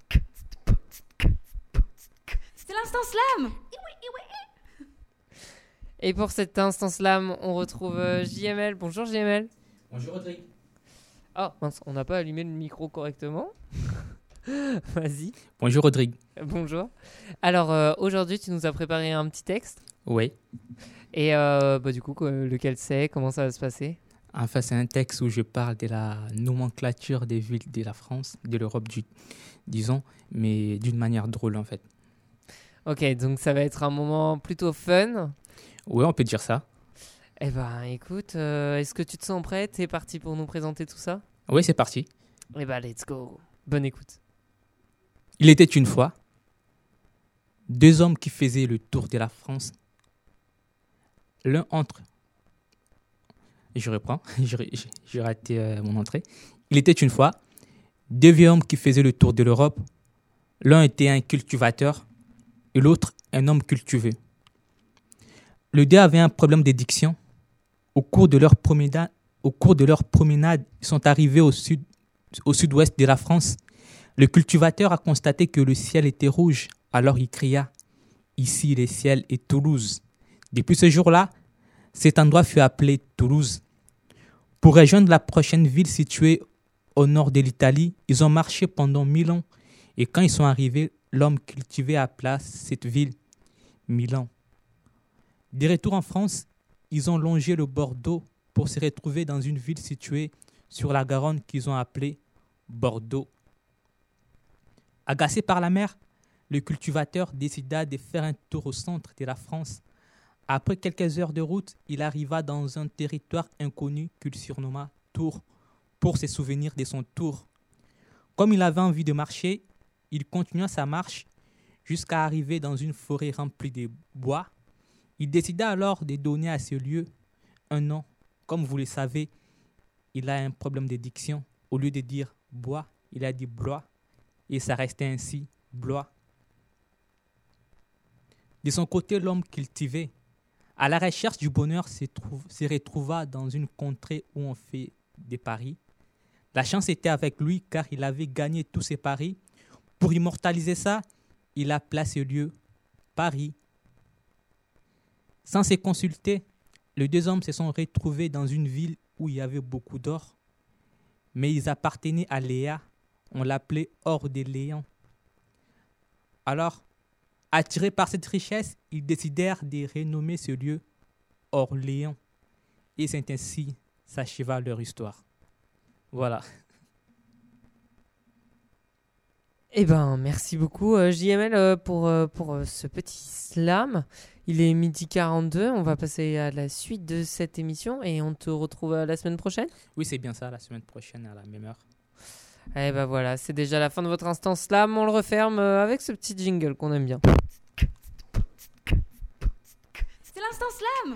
C'est l'Instant Slam. Et pour cet Instant Slam, on retrouve J M L. Bonjour J M L. Bonjour Rodrigue. Oh mince, on n'a pas allumé le micro correctement. Vas-y. Bonjour Rodrigue. Bonjour. Alors euh, aujourd'hui, tu nous as préparé un petit texte. Oui. Et euh, bah, du coup, quoi, lequel c'est? Comment ça va se passer? Enfin, c'est un texte où je parle de la nomenclature des villes de la France, de l'Europe, du, disons, mais d'une manière drôle en fait. Ok, donc ça va être un moment plutôt fun. Oui, on peut dire ça. Eh ben, écoute, euh, est-ce que tu te sens prêt? T'es parti pour nous présenter tout ça? Oui, c'est parti. Eh ben, let's go. Bonne écoute. Il était une fois deux hommes qui faisaient le tour de la France. L'un entre... Je reprends, j'ai raté euh, mon entrée. Il était une fois deux vieux hommes qui faisaient le tour de l'Europe. L'un était un cultivateur et l'autre un homme cultivé. Les deux avaient un problème d'addiction. Au cours de leur promenade, au cours de leur promenade, ils sont arrivés au sud, au sud-ouest de la France. Le cultivateur a constaté que le ciel était rouge. Alors il cria « Ici, le ciel est Toulouse ». Depuis ce jour-là, cet endroit fut appelé Toulouse. Pour rejoindre la prochaine ville située au nord de l'Italie, ils ont marché pendant mille ans. Et quand ils sont arrivés, l'homme cultivé appela cette ville Milan. De retour en France, ils ont longé le Bordeaux pour se retrouver dans une ville située sur la Garonne qu'ils ont appelée Bordeaux. Agacé par la mer, le cultivateur décida de faire un tour au centre de la France. Après quelques heures de route, il arriva dans un territoire inconnu qu'il surnomma Tours pour se souvenir de son tour. Comme il avait envie de marcher, il continua sa marche jusqu'à arriver dans une forêt remplie de bois. Il décida alors de donner à ce lieu un nom. Comme vous le savez, il a un problème de diction. Au lieu de dire bois, il a dit blois. Et ça restait ainsi, blois. De son côté, l'homme cultivé, à la recherche du bonheur, se, trouve, se retrouva dans une contrée où on fait des paris. La chance était avec lui car il avait gagné tous ses paris. Pour immortaliser ça, il appela ce lieu Paris. Sans se consulter, les deux hommes se sont retrouvés dans une ville où il y avait beaucoup d'or. Mais ils appartenaient à Léa. On l'appelait Or des Léons. Alors, attirés par cette richesse, ils décidèrent de renommer ce lieu Orléans. Et c'est ainsi s'acheva leur histoire. Voilà. Eh ben, merci beaucoup euh, J M L euh, pour, euh, pour euh, ce petit slam. Il est midi quarante-deux, on va passer à la suite de cette émission et on te retrouve euh, la semaine prochaine. Oui, c'est bien ça, la semaine prochaine à la même heure. Eh ben voilà, c'est déjà la fin de votre instant slam. On le referme euh, avec ce petit jingle qu'on aime bien. C'est l'instant slam.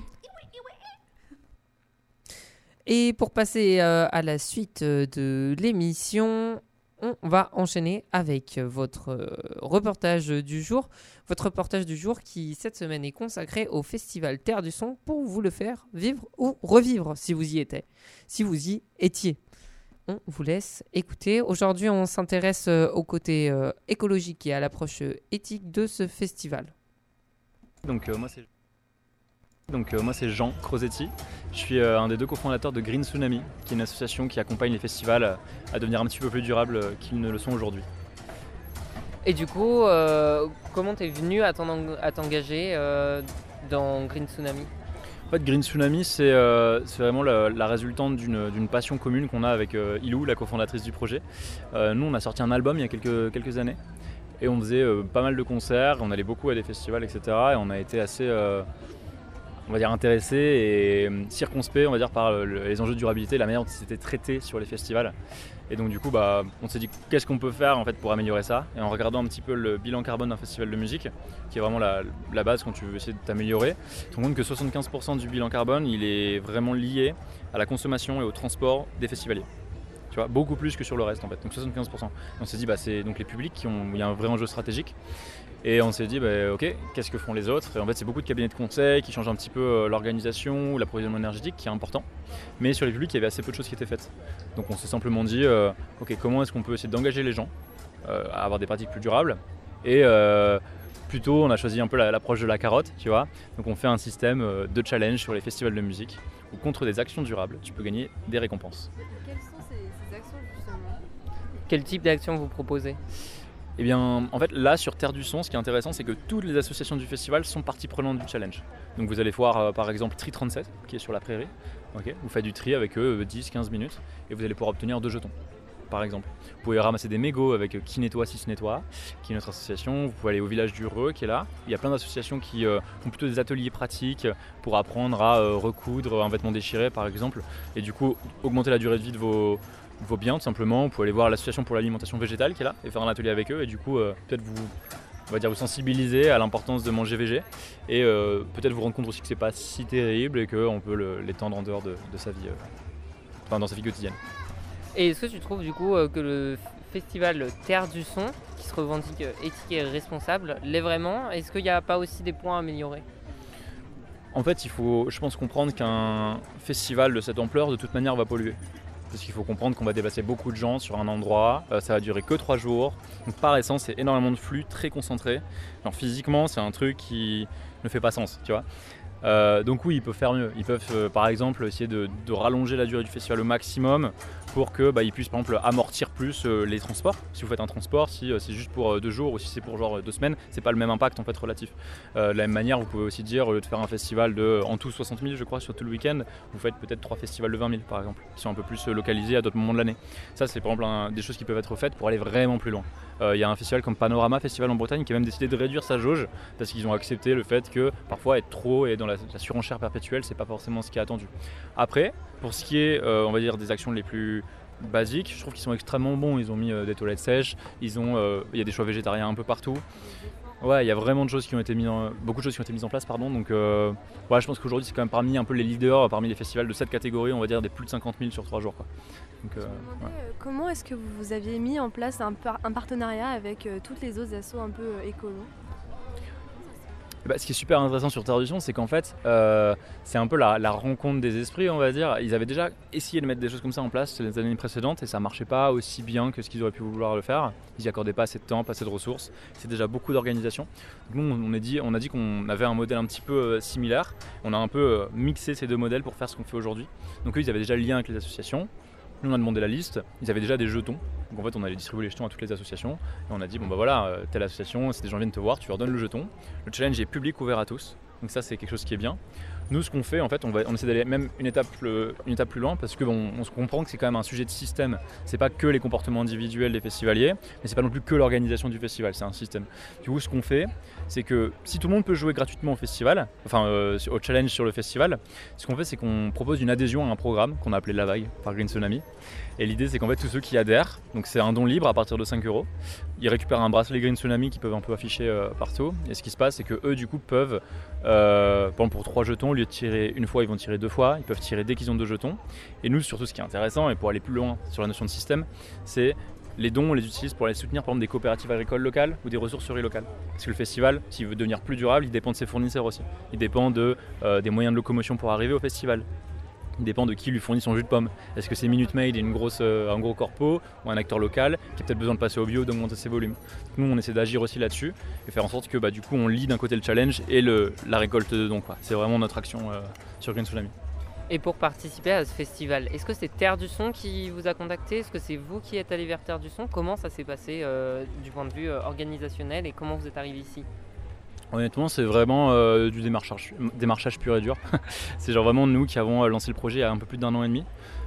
Et pour passer euh, à la suite euh, de l'émission, on va enchaîner avec votre euh, reportage du jour. Votre reportage du jour qui, cette semaine, est consacré au festival Terre du Son pour vous le faire vivre ou revivre si vous y étiez. Si vous y étiez. On vous laisse écouter. Aujourd'hui, on s'intéresse euh, au côté euh, écologique et à l'approche euh, éthique de ce festival. Donc euh, moi c'est Donc euh, moi c'est Jean Crosetti. Je suis euh, un des deux cofondateurs de Green Tsunami, qui est une association qui accompagne les festivals à, à devenir un petit peu plus durables euh, qu'ils ne le sont aujourd'hui. Et du coup, euh, comment t'es venu à, t'en, à t'engager euh, dans Green Tsunami ? En fait, Green Tsunami, c'est, euh, c'est vraiment la, la résultante d'une, d'une passion commune qu'on a avec euh, Ilou, la cofondatrice du projet. Euh, nous, on a sorti un album il y a quelques, quelques années et on faisait euh, pas mal de concerts, on allait beaucoup à des festivals, et cetera. Et on a été assez, euh, on va dire, intéressés et circonspects, on va dire, par le, les enjeux de durabilité, la manière dont c'était traité sur les festivals. Et donc du coup, bah, on s'est dit qu'est-ce qu'on peut faire en fait pour améliorer ça. Et en regardant un petit peu le bilan carbone d'un festival de musique, qui est vraiment la, la base quand tu veux essayer de t'améliorer, tu te rends compte que soixante-quinze pour cent du bilan carbone, il est vraiment lié à la consommation et au transport des festivaliers. Tu vois, beaucoup plus que sur le reste en fait, donc soixante-quinze pour cent. On s'est dit bah c'est donc les publics qui ont, il y a un vrai enjeu stratégique. Et on s'est dit, bah, ok, qu'est-ce que font les autres? Et en fait, c'est beaucoup de cabinets de conseil qui changent un petit peu euh, l'organisation ou l'approvisionnement énergétique, qui est important. Mais sur les publics, il y avait assez peu de choses qui étaient faites. Donc on s'est simplement dit, euh, ok, comment est-ce qu'on peut essayer d'engager les gens euh, à avoir des pratiques plus durables? Et euh, plutôt, on a choisi un peu la, l'approche de la carotte, tu vois. Donc on fait un système euh, de challenge sur les festivals de musique, où contre des actions durables, tu peux gagner des récompenses. Quelles sont ces, ces actions justement? Quel type d'action vous proposez? Eh bien, en fait, là, sur Terre du Son, ce qui est intéressant, c'est que toutes les associations du festival sont partie prenante du challenge. Donc vous allez voir, euh, par exemple, Tri trente-sept, qui est sur la prairie. Okay, vous faites du tri avec eux euh, dix à quinze minutes, et vous allez pouvoir obtenir deux jetons, par exemple. Vous pouvez ramasser des mégots avec euh, Qui Nettoie, Six Nettoie, qui est notre association. Vous pouvez aller au village du Reux, qui est là. Il y a plein d'associations qui euh, font plutôt des ateliers pratiques pour apprendre à euh, recoudre un vêtement déchiré, par exemple. Et du coup, augmenter la durée de vie de vos... vos biens, tout simplement. Vous pouvez aller voir l'association pour l'alimentation végétale qui est là et faire un atelier avec eux, et du coup euh, peut-être vous, on va dire, vous sensibiliser à l'importance de manger végé, et euh, peut-être vous rendre compte aussi que c'est pas si terrible et qu'on peut le, l'étendre en dehors de, de sa vie, euh, enfin dans sa vie quotidienne. Et est-ce que tu trouves du coup euh, que le festival Terre du Son, qui se revendique euh, éthique et responsable, l'est vraiment? Est-ce qu'il n'y a pas aussi des points à améliorer? En fait, il faut, je pense, comprendre qu'un festival de cette ampleur, de toute manière, va polluer. Parce qu'il faut comprendre qu'on va déplacer beaucoup de gens sur un endroit, euh, ça va durer que trois jours. Donc par essence, c'est énormément de flux, très concentré. Alors physiquement, c'est un truc qui ne fait pas sens, tu vois. Euh, donc oui, ils peuvent faire mieux. Ils peuvent euh, par exemple essayer de, de rallonger la durée du festival au maximum pour que bah, ils puissent par exemple amortir plus euh, les transports. Si vous faites un transport, si euh, c'est juste pour euh, deux jours ou si c'est pour genre deux semaines, c'est pas le même impact en fait relatif. Euh, de la même manière, vous pouvez aussi dire, au lieu de faire un festival de en tout soixante mille, je crois, sur tout le week-end, vous faites peut-être trois festivals de vingt mille par exemple, qui sont un peu plus euh, localisés à d'autres moments de l'année. Ça, c'est par exemple un, des choses qui peuvent être faites pour aller vraiment plus loin. Il euh, y a un festival comme Panorama Festival en Bretagne qui a même décidé de réduire sa jauge parce qu'ils ont accepté le fait que parfois être trop et dans la, la surenchère perpétuelle, c'est pas forcément ce qui est attendu. Après, pour ce qui est, euh, on va dire, des actions les plus basiques, je trouve qu'ils sont extrêmement bons. Ils ont mis euh, des toilettes sèches, ils ont, euh, il y a des choix végétariens un peu partout. Ouais, il y a vraiment de choses qui ont été mises en, beaucoup de choses qui ont été mises en place, pardon. Donc, euh, ouais, je pense qu'aujourd'hui c'est quand même parmi un peu les leaders, parmi les festivals de cette catégorie, on va dire des plus de cinquante mille sur trois jours, quoi. Donc, euh, ouais. Comment est-ce que vous aviez mis en place un, par- un partenariat avec euh, toutes les autres assos un peu euh, écolos? Bah, ce qui est super intéressant sur Terre du Son, c'est qu'en fait, euh, c'est un peu la, la rencontre des esprits, on va dire. Ils avaient déjà essayé de mettre des choses comme ça en place les années précédentes et ça marchait pas aussi bien que ce qu'ils auraient pu vouloir le faire. Ils n'y accordaient pas assez de temps, pas assez de ressources. C'est déjà beaucoup d'organisation. Donc nous, on a dit, on a dit qu'on avait un modèle un petit peu euh, similaire. On a un peu euh, mixé ces deux modèles pour faire ce qu'on fait aujourd'hui. Donc eux, ils avaient déjà le lien avec les associations. Nous, on a demandé la liste, ils avaient déjà des jetons. Donc en fait, on allait distribuer les jetons à toutes les associations. Et on a dit, bon bah voilà, euh, telle association, si des gens viennent te voir, tu leur donnes le jeton. Le challenge est public, ouvert à tous. Donc ça, c'est quelque chose qui est bien. Nous, ce qu'on fait, en fait, on, va, on essaie d'aller même une étape, une étape plus loin parce que bon, on se comprend que c'est quand même un sujet de système. C'est pas que les comportements individuels des festivaliers, mais c'est pas non plus que l'organisation du festival, c'est un système. Du coup, ce qu'on fait, c'est que si tout le monde peut jouer gratuitement au festival, enfin euh, au challenge sur le festival, ce qu'on fait, c'est qu'on propose une adhésion à un programme qu'on a appelé La Vague par Green Tsunami. Et l'idée, c'est qu'en fait, tous ceux qui adhèrent, donc c'est un don libre à partir de cinq euros, ils récupèrent un bracelet Green Tsunami qu'ils peuvent un peu afficher euh, partout. Et ce qui se passe, c'est que eux, du coup, peuvent, euh, par exemple, pour trois jetons, au lieu de tirer une fois, ils vont tirer deux fois. Ils peuvent tirer dès qu'ils ont deux jetons. Et nous, surtout, ce qui est intéressant, et pour aller plus loin sur la notion de système, c'est les dons, on les utilise pour aller soutenir, par exemple, des coopératives agricoles locales ou des ressourceries locales. Parce que le festival, s'il veut devenir plus durable, il dépend de ses fournisseurs aussi. Il dépend de, euh, des moyens de locomotion pour arriver au festival. Il dépend de qui lui fournit son jus de pomme. Est-ce que c'est Minute Maid et une grosse, euh, un gros corpo ou un acteur local qui a peut-être besoin de passer au bio, d'augmenter ses volumes. Nous, on essaie d'agir aussi là-dessus et faire en sorte que bah, du coup, on lie d'un côté le challenge et le, la récolte de dons, quoi. C'est vraiment notre action euh, sur Green Tsunami. Et pour participer à ce festival, est-ce que c'est Terre du Son qui vous a contacté? Est-ce que c'est vous qui êtes allé vers Terre du Son? Comment ça s'est passé euh, du point de vue euh, organisationnel et comment vous êtes arrivé ici? Honnêtement, c'est vraiment euh, du démarchage, démarchage pur et dur. C'est genre vraiment nous qui avons lancé le projet il y a un peu plus d'un an et demi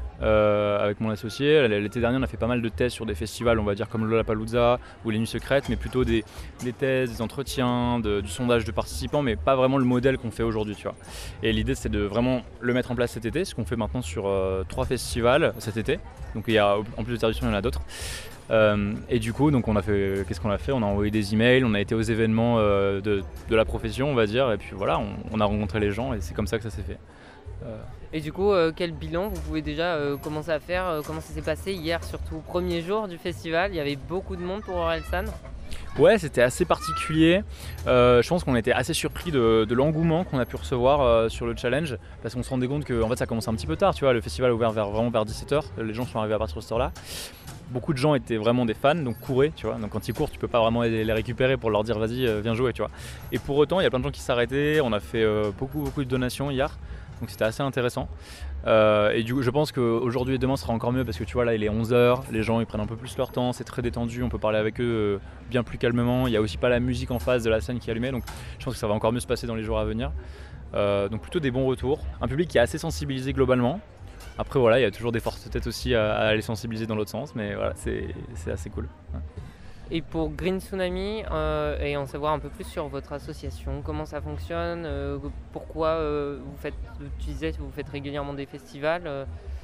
euh, avec mon associé. L'été dernier, on a fait pas mal de tests sur des festivals, on va dire comme Lollapalooza ou les Nuits Secrètes, mais plutôt des, des tests, des entretiens, de, du sondage de participants, mais pas vraiment le modèle qu'on fait aujourd'hui, tu vois. Et l'idée, c'est de vraiment le mettre en place cet été, ce qu'on fait maintenant sur euh, trois festivals cet été. Donc il y a, en plus de Terre du Son, il y en a d'autres. Euh, et du coup, donc on a fait, qu'est-ce qu'on a fait? On a envoyé des emails, on a été aux événements euh, de, de la profession, on va dire, et puis voilà, on, on a rencontré les gens et c'est comme ça que ça s'est fait. Euh... Et du coup, euh, quel bilan vous pouvez déjà euh, commencer à faire? euh, Comment ça s'est passé hier, surtout premier jour du festival? Il y avait beaucoup de monde pour Orelsan. Ouais, c'était assez particulier. Euh, je pense qu'on était assez surpris de, de l'engouement qu'on a pu recevoir euh, sur le challenge, parce qu'on se rendait compte que en fait, ça commençait un petit peu tard. Tu vois, le festival a ouvert vers, vraiment vers dix-sept heures. Les gens sont arrivés à partir de cette heure-là. Beaucoup de gens étaient vraiment des fans, donc couraient, tu vois. Donc quand ils courent, tu peux pas vraiment les récupérer pour leur dire vas-y, euh, viens jouer, tu vois. Et pour autant, il y a plein de gens qui s'arrêtaient. On a fait euh, beaucoup, beaucoup de donations hier, donc c'était assez intéressant. Euh, et du coup, je pense qu'aujourd'hui et demain sera encore mieux parce que tu vois, là, il est onze heures, les gens ils prennent un peu plus leur temps, c'est très détendu, on peut parler avec eux euh, bien plus calmement. Il n'y a aussi pas la musique en face de la scène qui est allumée, donc je pense que ça va encore mieux se passer dans les jours à venir. Euh, donc plutôt des bons retours. Un public qui est assez sensibilisé globalement. Après voilà, il y a toujours des forces têtes aussi à, à aller sensibiliser dans l'autre sens, mais voilà, c'est, c'est assez cool. Ouais. Et pour Green Tsunami, euh, et en savoir un peu plus sur votre association, comment ça fonctionne, euh, pourquoi euh, vous faites, tu disais, vous faites régulièrement des festivals, euh,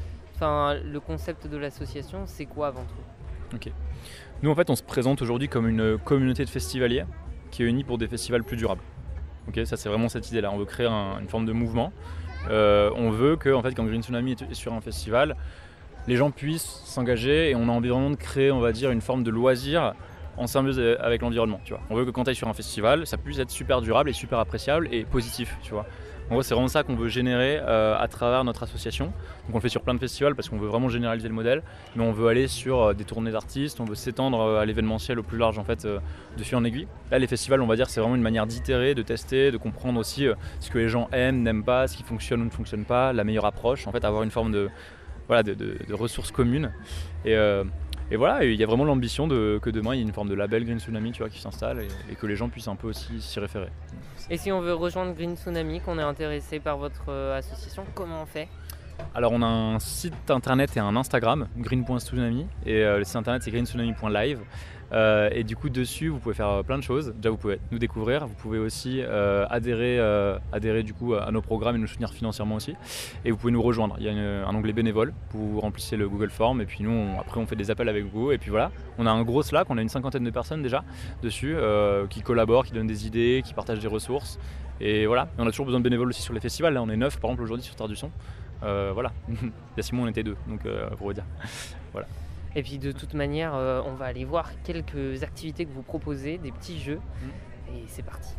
enfin le concept de l'association, c'est quoi avant tout? Ok. Nous en fait, on se présente aujourd'hui comme une communauté de festivaliers qui est unie pour des festivals plus durables. Ok, ça c'est vraiment cette idée-là. On veut créer un, une forme de mouvement. Euh, on veut que, en fait, quand Green Tsunami est sur un festival, les gens puissent s'engager et on a envie vraiment de créer, on va dire, une forme de loisir en symbiose avec l'environnement. Tu vois. On veut que quand tu ailles sur un festival, ça puisse être super durable et super appréciable et positif. Tu vois. En gros, c'est vraiment ça qu'on veut générer euh, à travers notre association. Donc on le fait sur plein de festivals parce qu'on veut vraiment généraliser le modèle, mais on veut aller sur euh, des tournées d'artistes, on veut s'étendre euh, à l'événementiel au plus large en fait, euh, de fil en aiguille. Là, les festivals, on va dire, c'est vraiment une manière d'itérer, de tester, de comprendre aussi euh, ce que les gens aiment, n'aiment pas, ce qui fonctionne ou ne fonctionne pas, la meilleure approche, en fait, avoir une forme de, voilà, de, de, de ressources communes. Et, euh, et voilà, il y a vraiment l'ambition de, que demain, il y ait une forme de label Green Tsunami, tu vois, qui s'installe et, et que les gens puissent un peu aussi s'y référer. Et si on veut rejoindre Green Tsunami, qu'on est intéressé par votre euh, association, comment on fait? Alors on a un site internet et un Instagram, green point tsunami, et euh, le site internet c'est green tsunami point live. Euh, et du coup dessus vous pouvez faire plein de choses. Déjà vous pouvez nous découvrir, vous pouvez aussi euh, adhérer, euh, adhérer du coup à nos programmes et nous soutenir financièrement aussi. Et vous pouvez nous rejoindre. Il y a une, un onglet bénévole, vous remplissez le Google Form et puis nous on, après on fait des appels avec vous. Et puis voilà, on a un gros Slack, on a une cinquantaine de personnes déjà dessus euh, qui collaborent, qui donnent des idées, qui partagent des ressources. Et voilà, et on a toujours besoin de bénévoles aussi sur les festivals. Là on est neuf par exemple aujourd'hui sur Terre du Son. Euh, voilà, il y a six mois on était deux, donc euh, pour vous dire. Voilà. Et puis de toute manière, euh, on va aller voir quelques activités que vous proposez, des petits jeux, mmh. et c'est parti.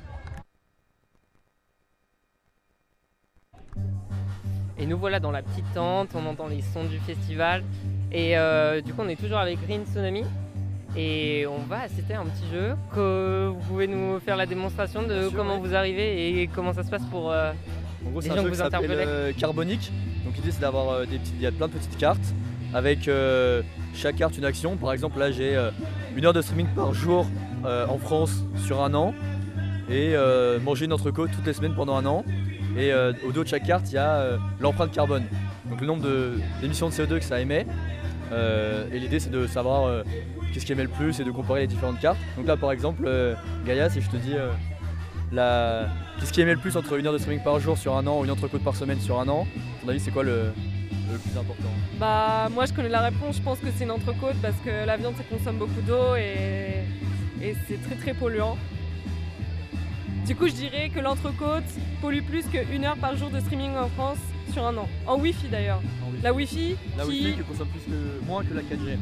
Et nous voilà dans la petite tente, on entend les sons du festival, et euh, du coup on est toujours avec Green Tsunami, et on va assister à un petit jeu, que vous pouvez nous faire la démonstration de sûr, comment ouais. vous arrivez et comment ça se passe pour euh, en gros, les c'est gens un que jeu vous qui s'appelle euh, Carbonique. Donc l'idée c'est d'avoir euh, des petites, il y a plein de petites cartes avec euh, chaque carte une action. Par exemple là j'ai euh, une heure de streaming par jour euh, en France sur un an et euh, manger une entrecôte toutes les semaines pendant un an. Et euh, au dos de chaque carte il y a euh, l'empreinte carbone, donc le nombre de, d'émissions de C O deux que ça émet. Euh, et l'idée c'est de savoir euh, qu'est-ce qui émet le plus et de comparer les différentes cartes. Donc là par exemple euh, Gaïa, si je te dis euh, la... qu'est-ce qui émet le plus entre une heure de streaming par jour sur un an ou une entrecôte par semaine sur un an, à ton avis c'est quoi le, le plus important? Bah moi je connais la réponse, je pense que c'est une entrecôte parce que la viande ça consomme beaucoup d'eau et, et c'est très très polluant. Du coup je dirais que l'entrecôte pollue plus qu'une heure par jour de streaming en France sur un an. En Wi-Fi d'ailleurs. En Wi-Fi. La Wi-Fi La qui... Wi-Fi qui consomme plus que, moins que la quatre G.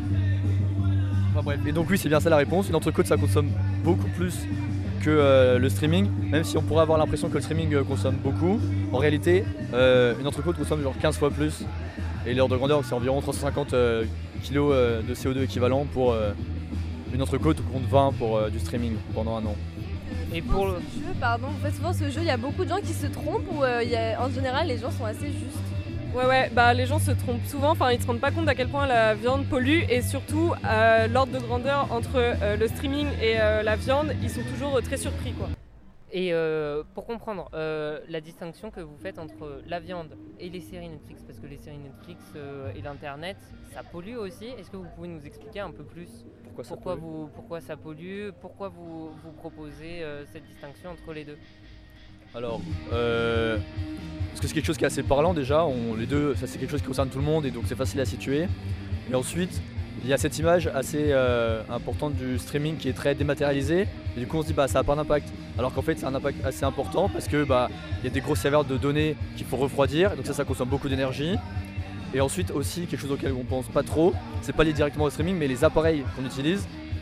Enfin bref, et donc oui c'est bien ça la réponse, une entrecôte ça consomme beaucoup plus que euh, le streaming, même si on pourrait avoir l'impression que le streaming euh, consomme beaucoup. En réalité, euh, une entrecôte consomme genre quinze fois plus. Et l'ordre de grandeur c'est environ trois cent cinquante euh, kg euh, de C O deux équivalent pour euh, une entrecôte contre vingt pour euh, du streaming pendant un an. Et pour le ce jeu, pardon, en fait souvent ce jeu, il y a beaucoup de gens qui se trompent ou euh, y a, en général les gens sont assez justes. Ouais ouais, bah les gens se trompent souvent, enfin ils se rendent pas compte à quel point la viande pollue et surtout euh, l'ordre de grandeur entre euh, le streaming et euh, la viande, ils sont toujours euh, très surpris quoi. Et euh, pour comprendre euh, la distinction que vous faites entre la viande et les séries Netflix, parce que les séries Netflix euh, et l'internet, ça pollue aussi. Est-ce que vous pouvez nous expliquer un peu plus pourquoi ça pourquoi pollue vous, pourquoi ça pollue, pourquoi vous, vous proposez euh, cette distinction entre les deux? Alors, euh, parce que c'est quelque chose qui est assez parlant déjà, on, les deux, ça c'est quelque chose qui concerne tout le monde et donc c'est facile à situer. Et ensuite, il y a cette image assez euh, importante du streaming qui est très dématérialisée et du coup on se dit bah ça n'a pas d'impact. Alors qu'en fait c'est un impact assez important parce que bah il y a des gros serveurs de données qu'il faut refroidir, donc ça ça consomme beaucoup d'énergie. Et ensuite aussi quelque chose auquel on pense pas trop, c'est pas lié directement au streaming mais les appareils qu'on utilise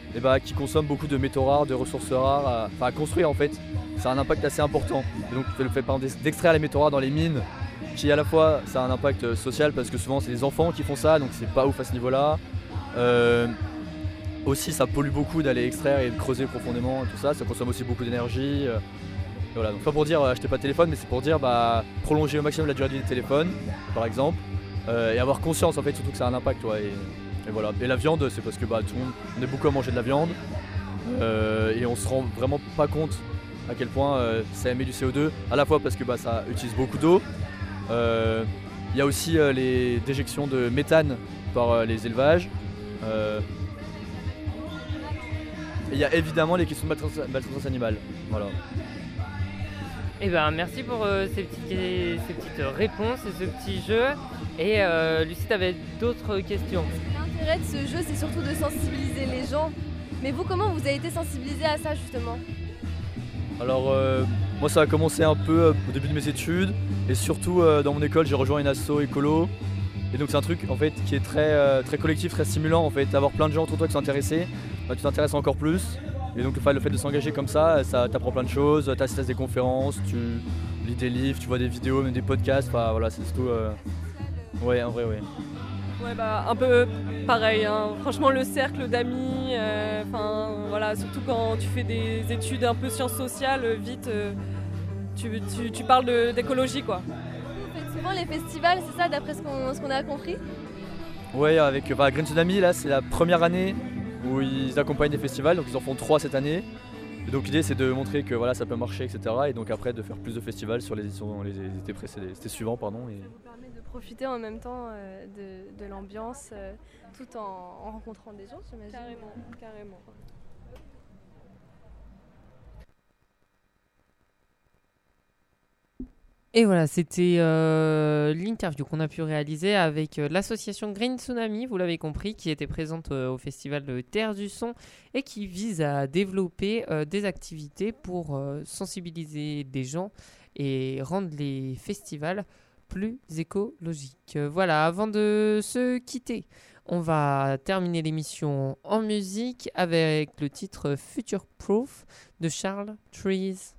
et bah, qui consomment beaucoup de métaux rares, de ressources rares, à, enfin, à construire en fait. Ça a un impact assez important. Et donc le fait par exemple, d'extraire les métaux rares dans les mines, qui à la fois ça a un impact social parce que souvent c'est les enfants qui font ça, donc c'est pas ouf à ce niveau-là. Euh, aussi ça pollue beaucoup d'aller extraire et de creuser profondément et tout ça, ça consomme aussi beaucoup d'énergie. Euh, voilà, donc pas pour dire euh, achetez pas de téléphone, mais c'est pour dire bah, prolonger au maximum la durée de vie des téléphones, par exemple, euh, et avoir conscience en fait surtout que ça a un impact. Ouais, et, et voilà. Et la viande, c'est parce que bah, tout le monde on est beaucoup à manger de la viande euh, et on se rend vraiment pas compte à quel point euh, ça émet du C O deux, à la fois parce que bah, ça utilise beaucoup d'eau. Il euh, y a aussi euh, les déjections de méthane par euh, les élevages. Il euh, y a évidemment les questions de maltraitance, maltraitance animale. Voilà. Eh ben, merci pour euh, ces, petites, ces petites réponses et ce petit jeu. Et euh, Lucie, tu avais d'autres questions. L'intérêt de ce jeu, c'est surtout de sensibiliser les gens. Mais vous, comment vous avez été sensibilisé à ça justement ? Alors euh, moi ça a commencé un peu euh, au début de mes études et surtout euh, dans mon école j'ai rejoint une asso écolo et donc c'est un truc en fait qui est très, euh, très collectif, très stimulant en fait, avoir plein de gens autour de toi qui sont intéressés, bah, tu t'intéresses encore plus et donc le fait de s'engager comme ça, ça t'apprend plein de choses, tu assistes à des conférences, tu lis des livres, tu vois des vidéos, même des podcasts, enfin voilà c'est tout, euh... ouais en vrai ouais. Ouais bah un peu pareil, hein. Franchement le cercle d'amis, enfin euh, voilà, surtout quand tu fais des études un peu sciences sociales, vite euh, tu, tu, tu parles de, d'écologie quoi. Vous faites souvent les festivals, c'est ça d'après ce qu'on, ce qu'on a compris ? Ouais avec bah, Green Tsunami là c'est la première année où ils accompagnent des festivals, donc ils en font trois cette année. Et donc l'idée c'est de montrer que voilà, ça peut marcher, et cetera. Et donc après de faire plus de festivals sur les, sur les étés précédents, c'était suivant pardon. Et... Ça vous permet de profiter en même temps euh, de, de l'ambiance euh, tout en, en rencontrant des gens, j'imagine. Carrément, carrément. Et voilà, c'était euh, l'interview qu'on a pu réaliser avec euh, l'association Green Tsunami, vous l'avez compris, qui était présente euh, au festival de Terre du Son et qui vise à développer euh, des activités pour euh, sensibiliser des gens et rendre les festivals plus écologiques. Euh, voilà, avant de se quitter, on va terminer l'émission en musique avec le titre Future Proof de Charles Trees.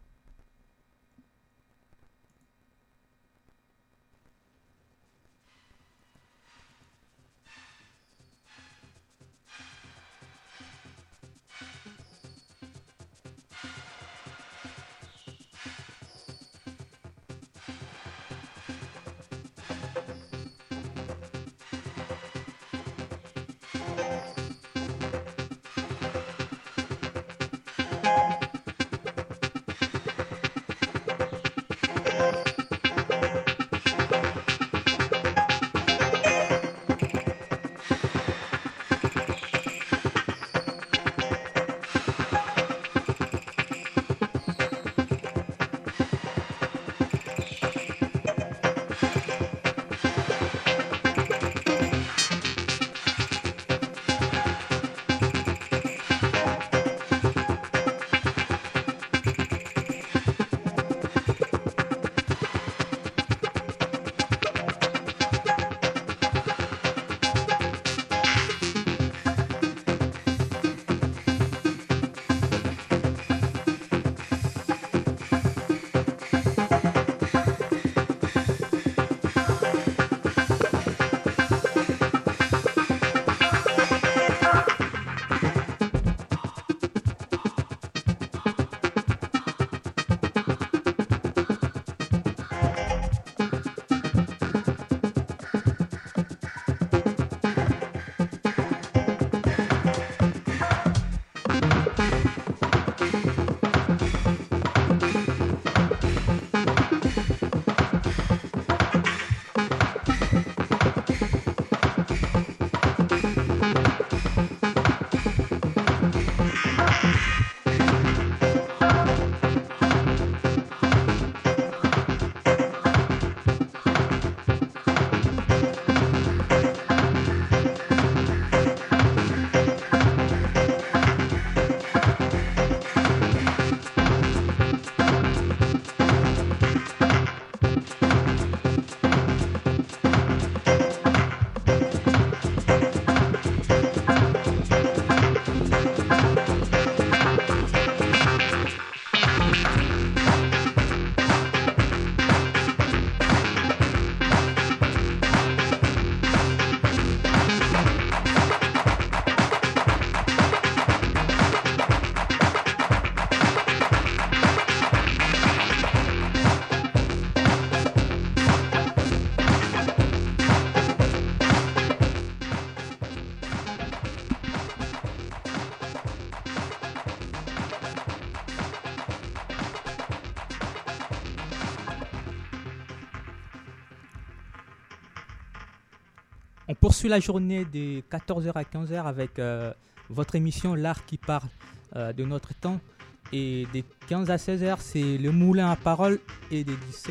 on poursuit la journée de quatorze heures à quinze heures avec euh, votre émission L'Art qui parle euh, de notre temps. Et de quinze à seize heures, c'est le moulin à parole. Et de dix-sept